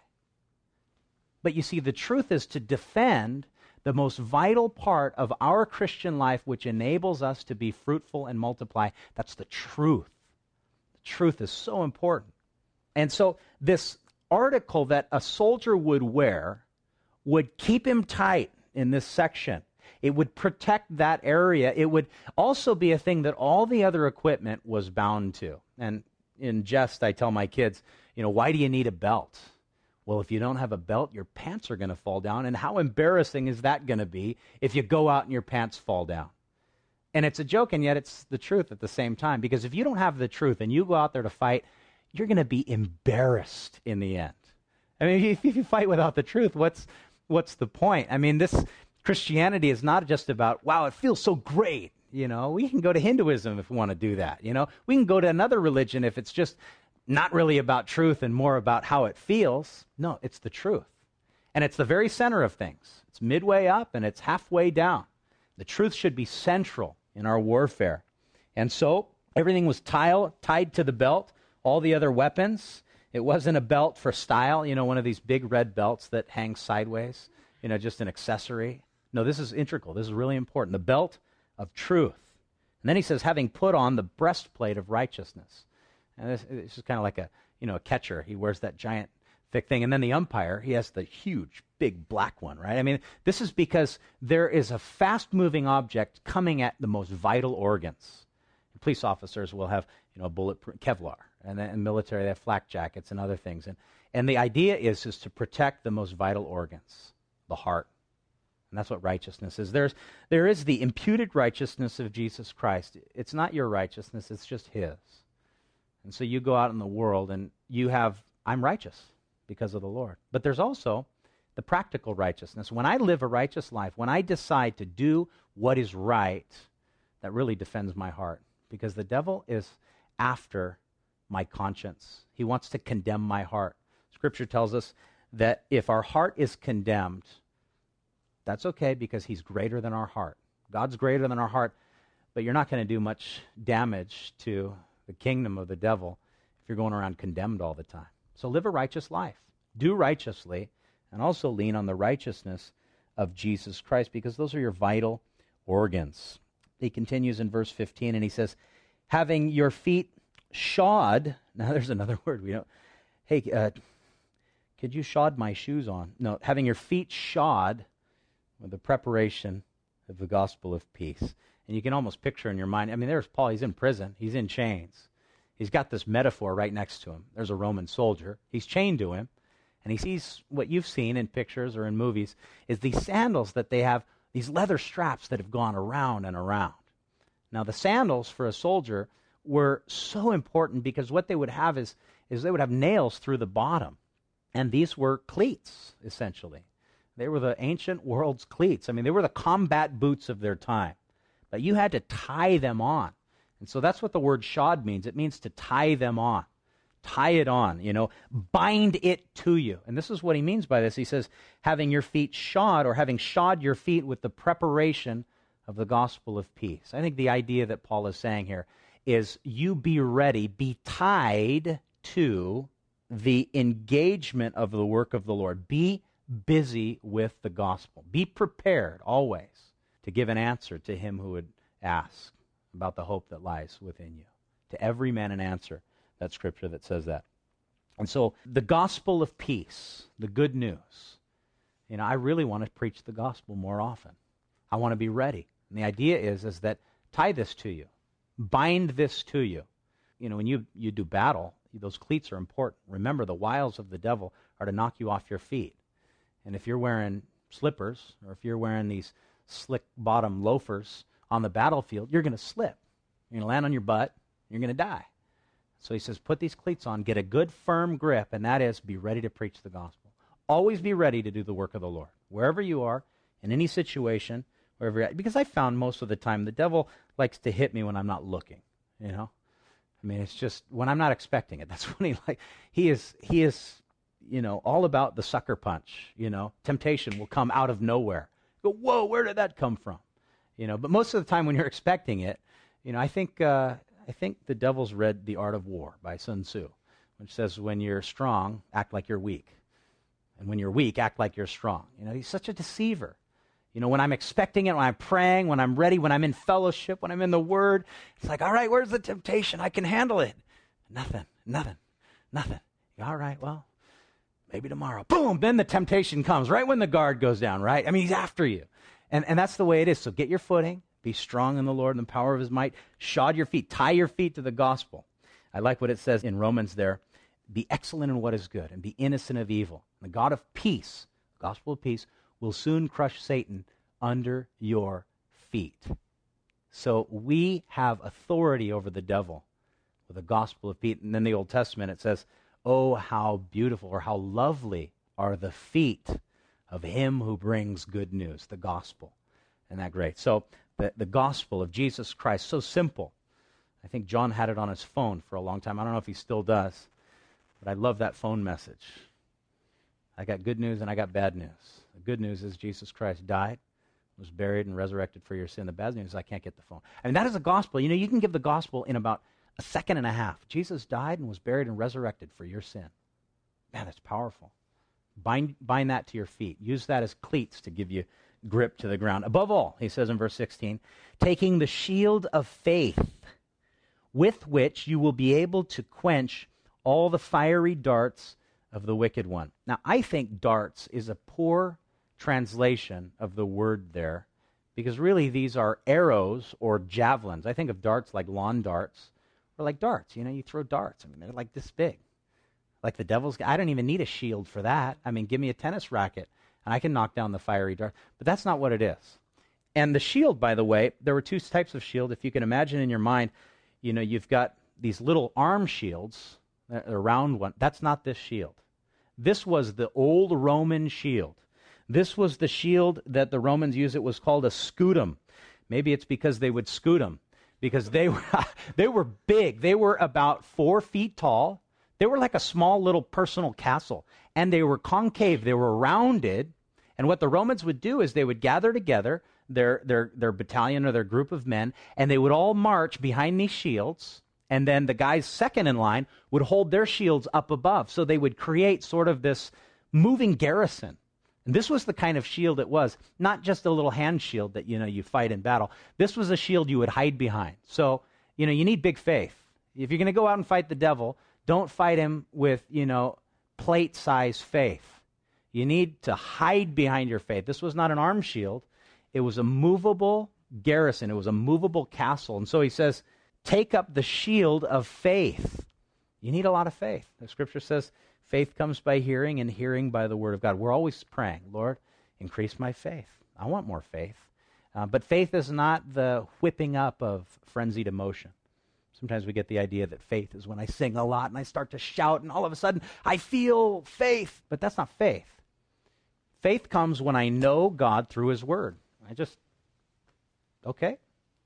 But you see, the truth is to defend the most vital part of our Christian life, which enables us to be fruitful and multiply. That's the truth. The truth is so important. And so this article that a soldier would wear would keep him tight in this section. It would protect that area. It would also be a thing that all the other equipment was bound to. And in jest, I tell my kids, you know, why do you need a belt? Well, if you don't have a belt, your pants are going to fall down. And how embarrassing is that going to be if you go out and your pants fall down? And it's a joke, and yet it's the truth at the same time. Because if you don't have the truth and you go out there to fight, you're going to be embarrassed in the end. I mean, if, if you fight without the truth, what's what's the point? I mean, this Christianity is not just about, wow, it feels so great. You know, we can go to Hinduism if we want to do that. You know, we can go to another religion if it's just not really about truth and more about how it feels. No, it's the truth. And it's the very center of things. It's midway up and it's halfway down. The truth should be central in our warfare. And so everything was tile, tied to the belt, all the other weapons. It wasn't a belt for style, you know, one of these big red belts that hangs sideways, you know, just an accessory. No, this is integral. This is really important. The belt of truth. And then he says, having put on the breastplate of righteousness. And this, this is kind of like a, you know, a catcher. He wears that giant thick thing. And then the umpire, he has the huge, big black one, right? I mean, this is because there is a fast-moving object coming at the most vital organs. And police officers will have, you know, bulletproof Kevlar. And then in military, they have flak jackets and other things. And, and the idea is, is to protect the most vital organs, the heart. And that's what righteousness is. There's, there is the imputed righteousness of Jesus Christ. It's not your righteousness, it's just his. And so you go out in the world and you have, I'm righteous because of the Lord. But there's also the practical righteousness. When I live a righteous life, when I decide to do what is right, that really defends my heart. Because the devil is after my conscience. He wants to condemn my heart. Scripture tells us that if our heart is condemned, that's okay because he's greater than our heart. God's greater than our heart, but you're not going to do much damage to the kingdom of the devil if you're going around condemned all the time. So live a righteous life. Do righteously, and also lean on the righteousness of Jesus Christ, because those are your vital organs. He continues in verse fifteen, and he says, having your feet shod. Now there's another word we don't. Hey, uh, could you shod my shoes on? No, having your feet shod with the preparation of the gospel of peace. And you can almost picture in your mind, I mean, there's Paul, he's in prison, he's in chains. He's got this metaphor right next to him. There's a Roman soldier. He's chained to him, and he sees what you've seen in pictures or in movies, is these sandals that they have, these leather straps that have gone around and around. Now, the sandals for a soldier were so important because what they would have is, is they would have nails through the bottom. And these were cleats, essentially. They were the ancient world's cleats. I mean, they were the combat boots of their time. But you had to tie them on. And so that's what the word shod means. It means to tie them on. Tie it on, you know, bind it to you. And this is what he means by this. He says, having your feet shod, or having shod your feet with the preparation of the gospel of peace. I think the idea that Paul is saying here is you be ready, be tied to the engagement of the work of the Lord. Be busy with the gospel. Be prepared always to give an answer to him who would ask about the hope that lies within you. To every man an answer. That scripture that says that. And so the gospel of peace, the good news, you know, I really want to preach the gospel more often. I want to be ready. And the idea is, is that tie this to you. Bind this to you. You know, when you, you do battle, those cleats are important. Remember, the wiles of the devil are to knock you off your feet. And if you're wearing slippers, or if you're wearing these slick bottom loafers on the battlefield, you're going to slip. You're going to land on your butt. You're going to die. So he says, put these cleats on, get a good firm grip, and that is, be ready to preach the gospel. Always be ready to do the work of the Lord. Wherever you are, in any situation, wherever you're at. Because I found most of the time the devil likes to hit me when I'm not looking, you know. I mean, it's just when I'm not expecting it. That's when he like he is he is you know all about the sucker punch. You know, temptation will come out of nowhere. Go, whoa, where did that come from? You know, but most of the time when you're expecting it, you know, I think uh, I think the devil's read The Art of War by Sun Tzu, which says when you're strong, act like you're weak, and when you're weak, act like you're strong. You know, he's such a deceiver. You know, when I'm expecting it, when I'm praying, when I'm ready, when I'm in fellowship, when I'm in the Word, it's like, all right, where's the temptation? I can handle it. Nothing, nothing, nothing. All right, well, maybe tomorrow. Boom, then the temptation comes right when the guard goes down, right? I mean, he's after you. And, and that's the way it is. So get your footing, be strong in the Lord and the power of his might, shod your feet, tie your feet to the gospel. I like what it says in Romans there, be excellent in what is good and be innocent of evil. The God of peace, gospel of peace, will soon crush Satan under your feet. So we have authority over the devil with the gospel of peace. And in the Old Testament it says, oh, how beautiful or how lovely are the feet of him who brings good news, the gospel. Isn't that great? So the, the gospel of Jesus Christ, so simple. I think John had it on his phone for a long time. I don't know if he still does, but I love that phone message. I got good news and I got bad news. The good news is Jesus Christ died, was buried, and resurrected for your sin. The bad news is I can't get the phone. I mean, that is the gospel. You know, you can give the gospel in about a second and a half. Jesus died and was buried and resurrected for your sin. Man, that's powerful. Bind, bind that to your feet. Use that as cleats to give you grip to the ground. Above all, he says in verse sixteen, taking the shield of faith, with which you will be able to quench all the fiery darts of the wicked one. Now, I think darts is a poor translation of the word there, because really these are arrows or javelins. I think of darts like lawn darts, or like darts. You know, you throw darts. I mean, they're like this big. Like the devil's, I don't even need a shield for that. I mean, give me a tennis racket, and I can knock down the fiery dart. But that's not what it is. And the shield, by the way, there were two types of shield. If you can imagine in your mind, you know, you've got these little arm shields, a round one. That's not this shield. This was the old Roman shield. This was the shield that the Romans used. It was called a scutum. Maybe it's because they would scoot them, because they were, they were big. They were about four feet tall. They were like a small little personal castle, and they were concave. They were rounded, and what the Romans would do is they would gather together their, their, their battalion or their group of men, and they would all march behind these shields, and then the guys second in line would hold their shields up above. So they would create sort of this moving garrison. And this was the kind of shield it was, not just a little hand shield that, you know, you fight in battle. This was a shield you would hide behind. So, you know, you need big faith. If you're going to go out and fight the devil, don't fight him with, you know, plate-size faith. You need to hide behind your faith. This was not an arm shield. It was a movable garrison. It was a movable castle. And so he says, take up the shield of faith. You need a lot of faith. The scripture says faith comes by hearing, and hearing by the word of God. We're always praying, Lord, increase my faith. I want more faith. Uh, but faith is not the whipping up of frenzied emotion. Sometimes we get the idea that faith is when I sing a lot and I start to shout and all of a sudden I feel faith. But that's not faith. Faith comes when I know God through his word. I just, okay.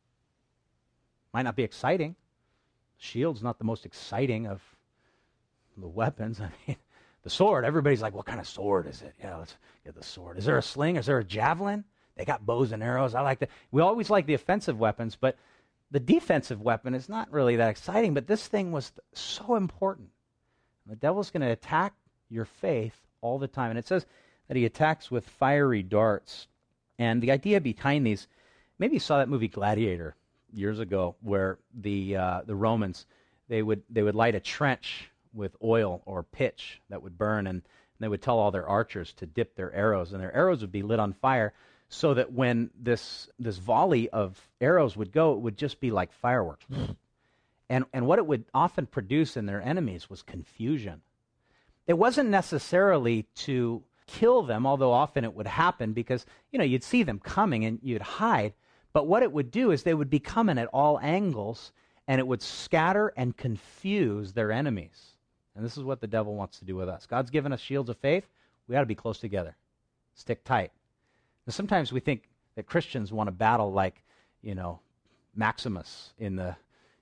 Might not be exciting. Shield's not the most exciting of the weapons. I mean, the sword, everybody's like, what kind of sword is it? Yeah, let's get the sword. Is there a sling? Is there a javelin? They got bows and arrows. I like that. We always like the offensive weapons, but the defensive weapon is not really that exciting. But this thing was so important. The devil's going to attack your faith all the time. And it says that he attacks with fiery darts. And the idea behind these, maybe you saw that movie Gladiator years ago, where the uh, the Romans, they would they would light a trench with oil or pitch that would burn, and, and they would tell all their archers to dip their arrows, and their arrows would be lit on fire, so that when this this volley of arrows would go, it would just be like fireworks. and and what it would often produce in their enemies was confusion. It wasn't necessarily to kill them, although often it would happen, because, you know, you'd see them coming and you'd hide. But what it would do is they would be coming at all angles, and it would scatter and confuse their enemies. And this is what the devil wants to do with us. God's given us shields of faith. We got to be close together. Stick tight. Now, sometimes we think that Christians want to battle like, you know, Maximus in the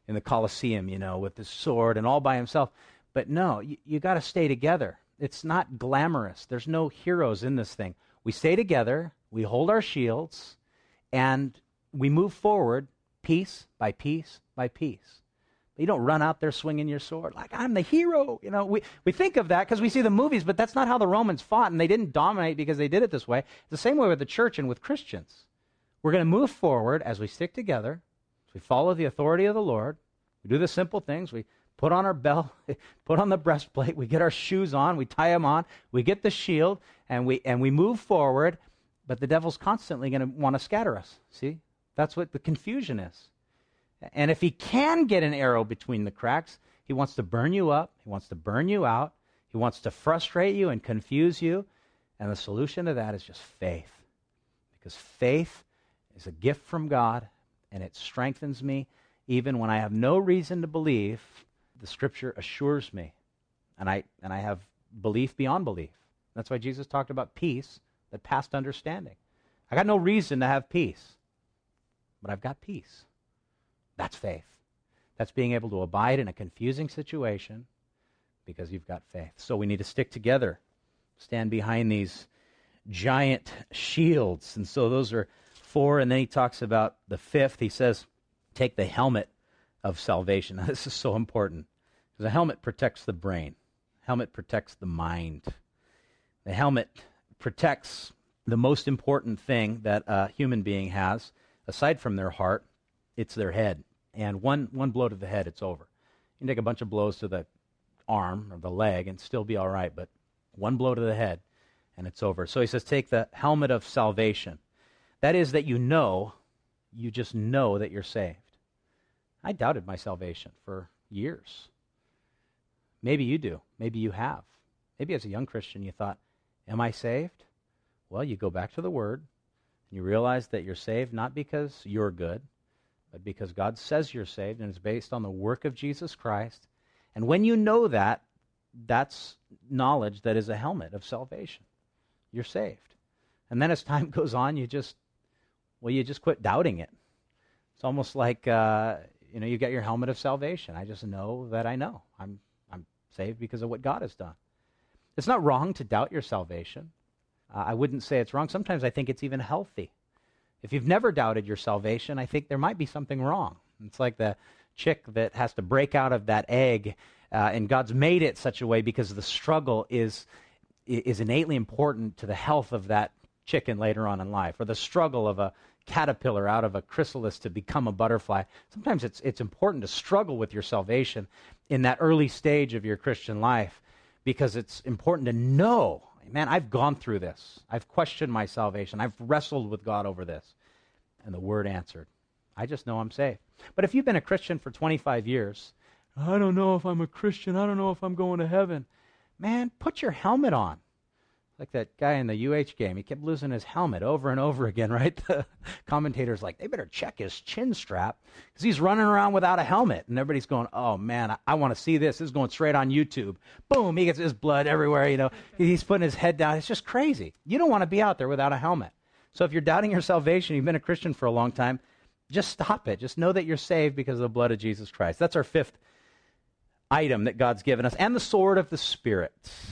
in the Colosseum, you know, with his sword and all by himself. But no, you, you got to stay together. It's not glamorous. There's no heroes in this thing. We stay together, we hold our shields, and we move forward piece by piece by piece. You don't run out there swinging your sword like, I'm the hero. You know, we, we think of that because we see the movies, but that's not how the Romans fought, and they didn't dominate because they did it this way. It's the same way with the church and with Christians. We're going to move forward as we stick together, as we follow the authority of the Lord. We do the simple things. We put on our belt, put on the breastplate, we get our shoes on, we tie them on, we get the shield, and we and we move forward, but the devil's constantly going to want to scatter us. See? That's what the confusion is. And if he can get an arrow between the cracks, he wants to burn you up, he wants to burn you out, he wants to frustrate you and confuse you, and the solution to that is just faith. Because faith is a gift from God, and it strengthens me even when I have no reason to believe. The Scripture assures me, and I and I have belief beyond belief. That's why Jesus talked about peace that passed understanding. I got no reason to have peace, but I've got peace. That's faith. That's being able to abide in a confusing situation because you've got faith. So we need to stick together, stand behind these giant shields. And so those are four, and then he talks about the fifth. He says, take the helmet of salvation. Now, this is so important because a helmet protects the brain. Helmet protects the mind. The helmet protects the most important thing that a human being has, aside from their heart. It's their head. And one, one blow to the head, it's over. You can take a bunch of blows to the arm or the leg and still be all right, but one blow to the head and it's over. So he says, take the helmet of salvation. That is that you know, you just know that you're saved. I doubted my salvation for years. Maybe you do. Maybe you have. Maybe as a young Christian you thought, am I saved? Well, you go back to the Word and you realize that you're saved not because you're good, but because God says you're saved, and it's based on the work of Jesus Christ. And when you know that, that's knowledge that is a helmet of salvation. You're saved. And then as time goes on, you just, well, you just quit doubting it. It's almost like, uh, you know, you got your helmet of salvation. I just know that I know. I'm, I'm saved because of what God has done. It's not wrong to doubt your salvation. Uh, I wouldn't say it's wrong. Sometimes I think it's even healthy. If you've never doubted your salvation, I think there might be something wrong. It's like the chick that has to break out of that egg, uh, and God's made it such a way because the struggle is is innately important to the health of that chicken later on in life, or the struggle of a caterpillar out of a chrysalis to become a butterfly. Sometimes it's it's important to struggle with your salvation in that early stage of your Christian life because it's important to know, man, I've gone through this. I've questioned my salvation. I've wrestled with God over this. And the Word answered. I just know I'm saved. But if you've been a Christian for twenty-five years, I don't know if I'm a Christian. I don't know if I'm going to heaven. Man, put your helmet on. Like that guy in the U H game. He kept losing his helmet over and over again, right? The commentator's like, they better check his chin strap because he's running around without a helmet. And everybody's going, oh, man, I, I want to see this. This is going straight on YouTube. Boom, he gets his blood everywhere, you know. He's putting his head down. It's just crazy. You don't want to be out there without a helmet. So if you're doubting your salvation, you've been a Christian for a long time, just stop it. Just know that you're saved because of the blood of Jesus Christ. That's our fifth item that God's given us. And the sword of the Spirit,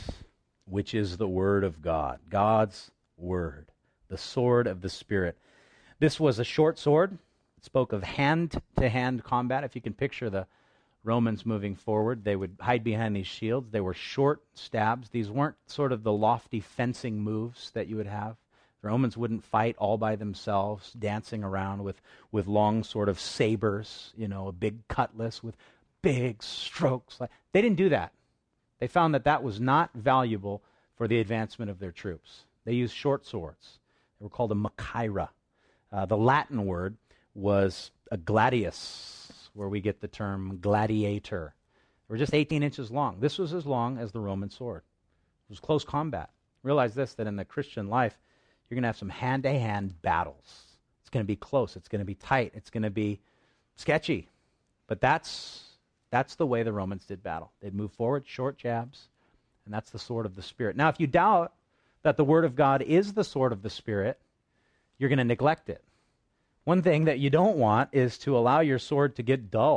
which is the Word of God, God's Word, the sword of the Spirit. This was a short sword. It spoke of hand-to-hand combat. If you can picture the Romans moving forward, they would hide behind these shields. They were short stabs. These weren't sort of the lofty fencing moves that you would have. The Romans wouldn't fight all by themselves, dancing around with, with long sort of sabers, you know, a big cutlass with big strokes. They didn't do that. They found that that was not valuable for the advancement of their troops. They used short swords. They were called a machaira. Uh, the Latin word was a gladius, where we get the term gladiator. They were just eighteen inches long. This was as long as the Roman sword. It was close combat. Realize this, that in the Christian life, you're going to have some hand-to-hand battles. It's going to be close. It's going to be tight. It's going to be sketchy. But that's... That's the way the Romans did battle. They'd move forward, short jabs, and that's the sword of the Spirit. Now, if you doubt that the Word of God is the sword of the Spirit, you're going to neglect it. One thing that you don't want is to allow your sword to get dull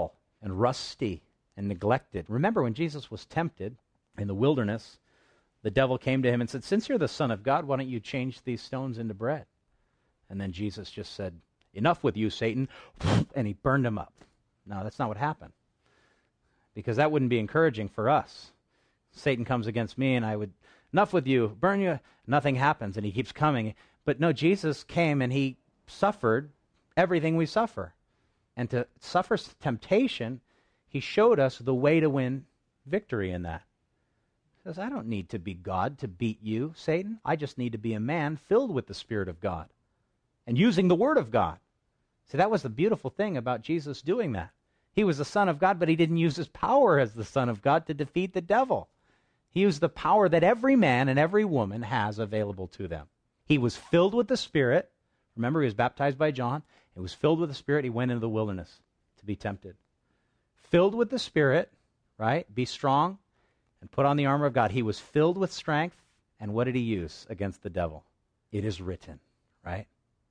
and rusty and neglected. Remember when Jesus was tempted in the wilderness, the devil came to him and said, since you're the Son of God, why don't you change these stones into bread? And then Jesus just said, enough with you, Satan, and he burned him up. No, that's not what happened, because that wouldn't be encouraging for us. Satan comes against me and I would, enough with you, burn you, nothing happens, and he keeps coming. But no, Jesus came and he suffered everything we suffer. And to suffer temptation, he showed us the way to win victory in that. He says, I don't need to be God to beat you, Satan. I just need to be a man filled with the Spirit of God and using the Word of God. See, that was the beautiful thing about Jesus doing that. He was the Son of God, but he didn't use his power as the Son of God to defeat the devil. He used the power that every man and every woman has available to them. He was filled with the Spirit. Remember, he was baptized by John. He was filled with the Spirit. He went into the wilderness to be tempted. Filled with the Spirit, right? Be strong and put on the armor of God. He was filled with strength. And what did he use against the devil? It is written, right?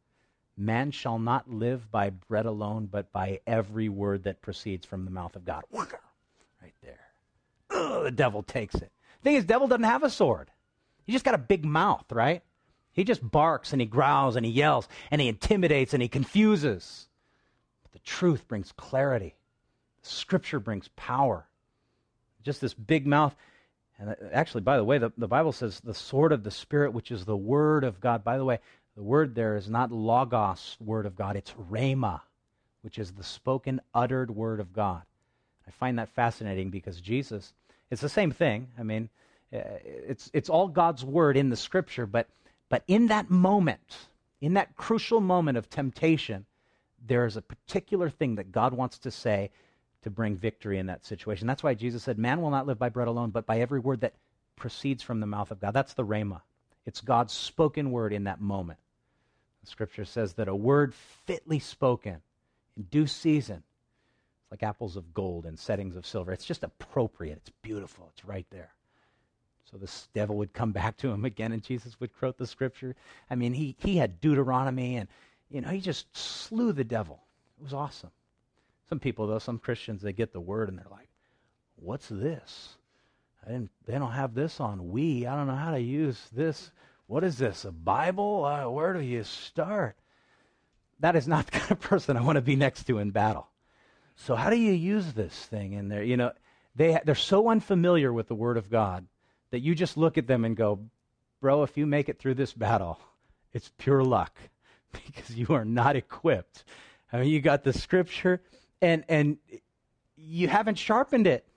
Man shall not live by bread alone, but by every word that proceeds from the mouth of God. Right there. Ugh, the devil takes it. The thing is, the devil doesn't have a sword. He just got a big mouth, right? He just barks and he growls and he yells and he intimidates and he confuses. But the truth brings clarity. The Scripture brings power. Just this big mouth. And actually, by the way, the, the Bible says the sword of the Spirit, which is the Word of God. By the way, the word there is not logos, Word of God. It's rhema, which is the spoken, uttered Word of God. I find that fascinating because Jesus, it's the same thing. I mean, it's it's all God's Word in the Scripture, but but in that moment, in that crucial moment of temptation, there is a particular thing that God wants to say to bring victory in that situation. That's why Jesus said, man will not live by bread alone, but by every word that proceeds from the mouth of God. That's the rhema. It's God's spoken word in that moment. The Scripture says that a word fitly spoken in due season, it's like apples of gold and settings of silver. It's just appropriate. It's beautiful. It's right there. So this devil would come back to him again, and Jesus would quote the Scripture. I mean, he he had Deuteronomy, and you know, he just slew the devil. It was awesome. Some people, though, some Christians, they get the word and they're like, "What's this? I didn't. They don't have this on we. I don't know how to use this. What is this? A Bible? Uh, where do you start?" That is not the kind of person I want to be next to in battle. So how do you use this thing in there? You know, they they're so unfamiliar with the Word of God that you just look at them and go, bro, if you make it through this battle, it's pure luck because you are not equipped. I mean, you got the Scripture and and you haven't sharpened it.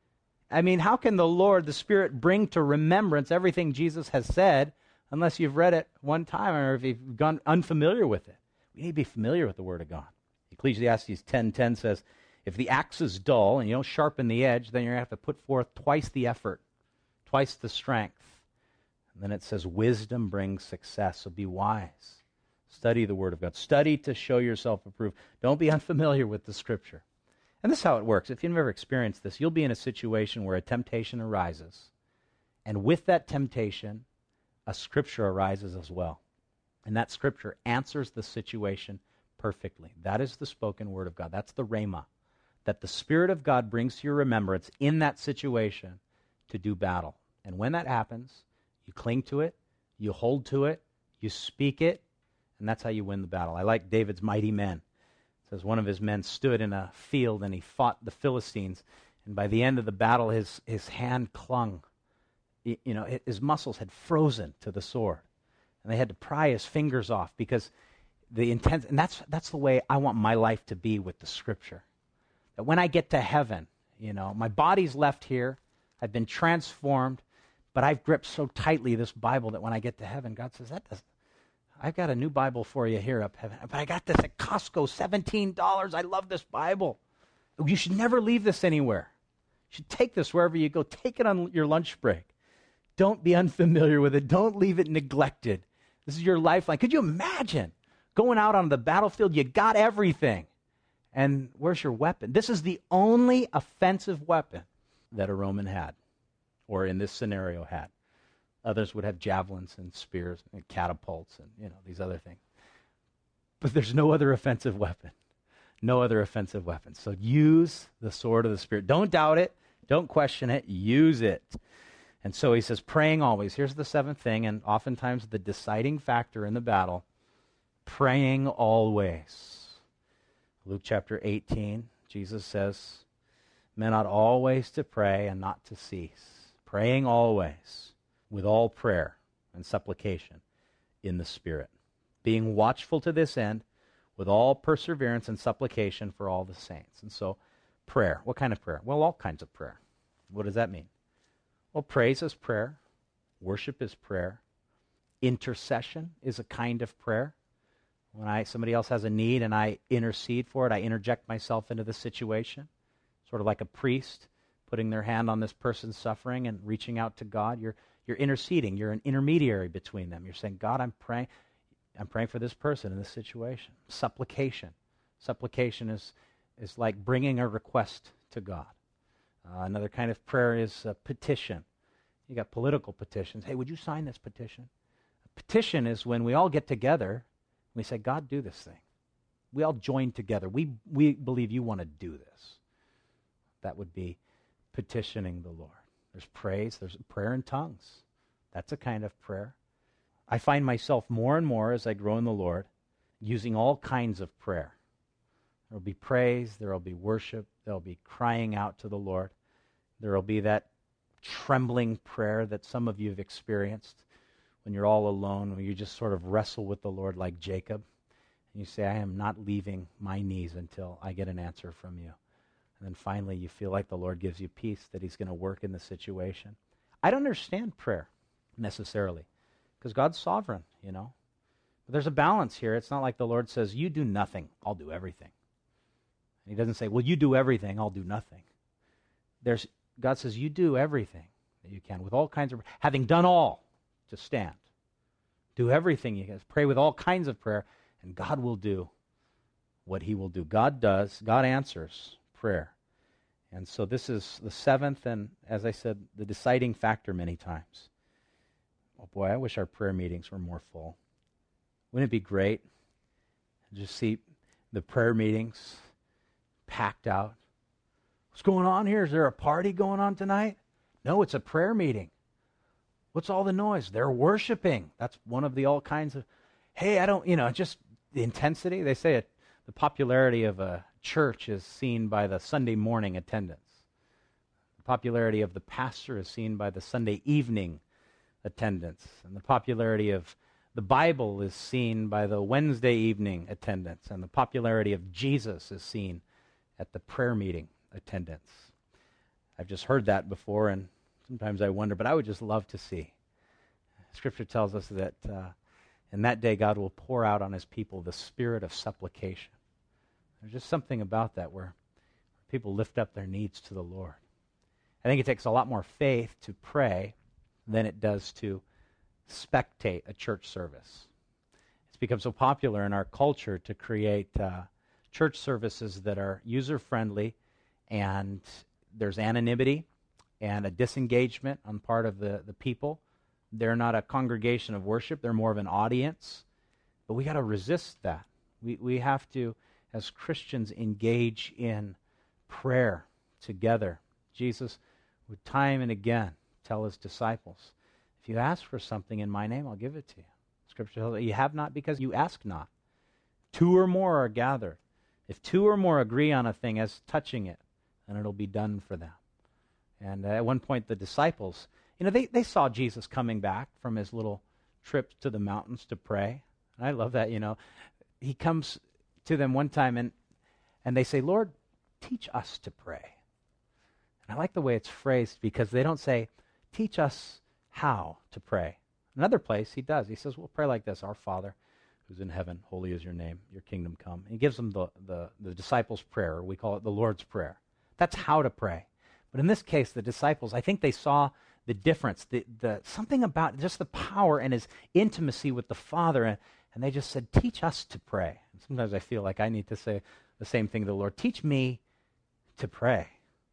I mean, how can the Lord, the Spirit, bring to remembrance everything Jesus has said unless you've read it one time or if you've gone unfamiliar with it? We need to be familiar with the Word of God. Ecclesiastes ten ten says, if the axe is dull and you don't sharpen the edge, then you're going to have to put forth twice the effort, twice the strength. And then it says, wisdom brings success, so be wise. Study the Word of God. Study to show yourself approved. Don't be unfamiliar with the Scripture. And this is how it works. If you've never experienced this, you'll be in a situation where a temptation arises. And with that temptation, a Scripture arises as well. And that Scripture answers the situation perfectly. That is the spoken Word of God. That's the rhema. That the Spirit of God brings to your remembrance in that situation to do battle. And when that happens, you cling to it, you hold to it, you speak it, and that's how you win the battle. I like David's mighty men. It says one of his men stood in a field and he fought the Philistines. And by the end of the battle, his, his hand clung. You know, his muscles had frozen to the sword. And they had to pry his fingers off because the intense, and that's that's the way I want my life to be with the Scripture. That when I get to heaven, you know, my body's left here, I've been transformed, but I've gripped so tightly this Bible that when I get to heaven, God says, that does, I've got a new Bible for you here up heaven. But I got this at Costco, seventeen dollars. I love this Bible. You should never leave this anywhere. You should take this wherever you go. Take it on your lunch break. Don't be unfamiliar with it. Don't leave it neglected. This is your lifeline. Could you imagine going out on the battlefield? You got everything. And where's your weapon? This is the only offensive weapon that a Roman had, or in this scenario had. Others would have javelins and spears and catapults and, you know, these other things. But there's no other offensive weapon. no other offensive weapon. So use the sword of the Spirit. Don't doubt it. Don't question it. Use it. And so he says, praying always. Here's the seventh thing, and oftentimes the deciding factor in the battle, praying always. Luke chapter eighteen, Jesus says, men ought always to pray and not to cease. Praying always with all prayer and supplication in the Spirit. Being watchful to this end with all perseverance and supplication for all the saints. And so, prayer. What kind of prayer? Well, all kinds of prayer. What does that mean? Well, praise is prayer. Worship is prayer. Intercession is a kind of prayer. When I somebody else has a need and I intercede for it, I interject myself into the situation, sort of like a priest putting their hand on this person's suffering and reaching out to God. You're you're interceding. You're an intermediary between them. You're saying, God, I'm praying. I'm praying for this person in this situation. Supplication. Supplication is is like bringing a request to God. Uh, another kind of prayer is a petition. You got political petitions. Hey, would you sign this petition? A petition is when we all get together and we say, God, do this thing. We all join together. We we believe you want to do this. That would be petitioning the Lord. There's praise. There's prayer in tongues. That's a kind of prayer. I find myself more and more as I grow in the Lord using all kinds of prayer. There will be praise. There will be worship. There will be crying out to the Lord. There will be that trembling prayer that some of you have experienced when you're all alone, when you just sort of wrestle with the Lord like Jacob. And you say, I am not leaving my knees until I get an answer from you. And then finally you feel like the Lord gives you peace, that he's going to work in the situation. I don't understand prayer necessarily because God's sovereign, you know. But there's a balance here. It's not like the Lord says, you do nothing, I'll do everything. And he doesn't say, well, you do everything, I'll do nothing. There's God says, you do everything that you can with all kinds of, having done all to stand. Do everything you can. Pray with all kinds of prayer, and God will do what he will do. God does, God answers prayer. And so this is the seventh, and as I said, the deciding factor many times. Oh boy, I wish our prayer meetings were more full. Wouldn't it be great to just see the prayer meetings packed out? What's going on here? Is there a party going on tonight? No, it's a prayer meeting. What's all the noise? They're worshiping. That's one of the all kinds of, hey, I don't, you know, just the intensity. They say it, the popularity of a church is seen by the Sunday morning attendance. The popularity of the pastor is seen by the Sunday evening attendance. And the popularity of the Bible is seen by the Wednesday evening attendance. And the popularity of Jesus is seen at the prayer meeting attendance. I've just heard that before, and sometimes I wonder, but I would just love to see. Scripture tells us that uh, in that day God will pour out on his people the spirit of supplication. There's just something about that where people lift up their needs to the Lord. I think it takes a lot more faith to pray than it does to spectate a church service. It's become so popular in our culture to create uh, church services that are user-friendly, and there's anonymity and a disengagement on part of the, the people. They're not a congregation of worship. They're more of an audience. But we got to resist that. We we have to, as Christians, engage in prayer together. Jesus would time and again tell his disciples, if you ask for something in my name, I'll give it to you. Scripture tells us, you have not because you ask not. Two or more are gathered. If two or more agree on a thing as touching it, then it'll be done for them. And uh, at one point, the disciples, you know, they, they saw Jesus coming back from his little trip to the mountains to pray. And I love that, you know. He comes to them one time, and and they say, Lord, teach us to pray. And I like the way it's phrased, because they don't say, teach us how to pray. Another place, he does. He says, we'll pray like this, our Father, who's in heaven, holy is your name, your kingdom come. And he gives them the, the, the disciples' prayer, or we call it the Lord's Prayer. That's how to pray. But in this case, the disciples, I think they saw the difference, the, the something about just the power and his intimacy with the Father, and, and they just said, teach us to pray. And sometimes I feel like I need to say the same thing to the Lord. Teach me to pray.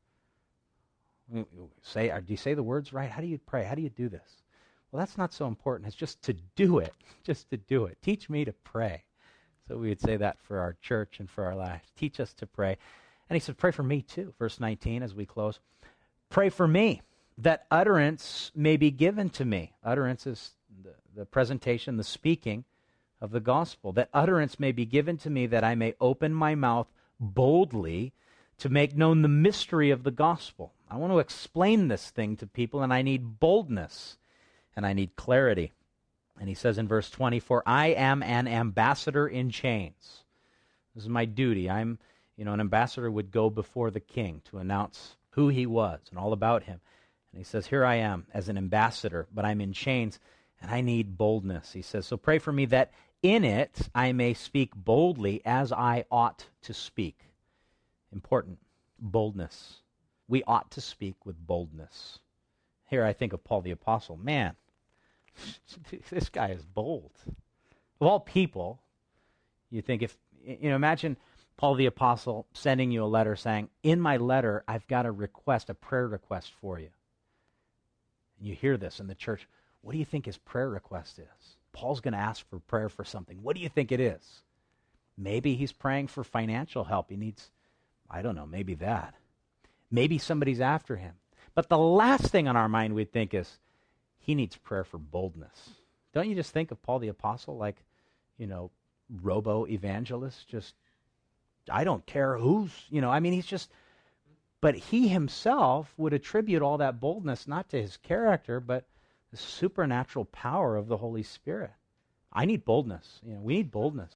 Say, do you say the words right? How do you pray? How do you do this? Well, that's not so important. It's just to do it, just to do it. Teach me to pray. So we would say that for our church and for our lives. Teach us to pray. And he said, pray for me too. Verse nineteen as we close. Pray for me, that utterance may be given to me. Utterance is the, the presentation, the speaking of the gospel. That utterance may be given to me, that I may open my mouth boldly to make known the mystery of the gospel. I want to explain this thing to people, and I need boldness, and I need clarity. And he says in verse twenty, for I am an ambassador in chains. This is my duty. I'm, you know, an ambassador would go before the king to announce who he was and all about him. And he says, here I am as an ambassador, but I'm in chains, and I need boldness. He says, so pray for me that in it I may speak boldly as I ought to speak. Important. Boldness. We ought to speak with boldness. Here I think of Paul the Apostle. Man, this guy is bold. Of all people, you think if, you know, imagine Paul the Apostle sending you a letter saying, in my letter, I've got a request, a prayer request for you. And you hear this in the church. What do you think his prayer request is? Paul's going to ask for prayer for something. What do you think it is? Maybe he's praying for financial help. He needs, I don't know, maybe that. Maybe somebody's after him. But the last thing on our mind we'd think is, he needs prayer for boldness. Don't you just think of Paul the Apostle like, you know, robo-evangelist? Just, I don't care who's, you know, I mean, he's just, but he himself would attribute all that boldness not to his character, but the supernatural power of the Holy Spirit. I need boldness. You know, we need boldness.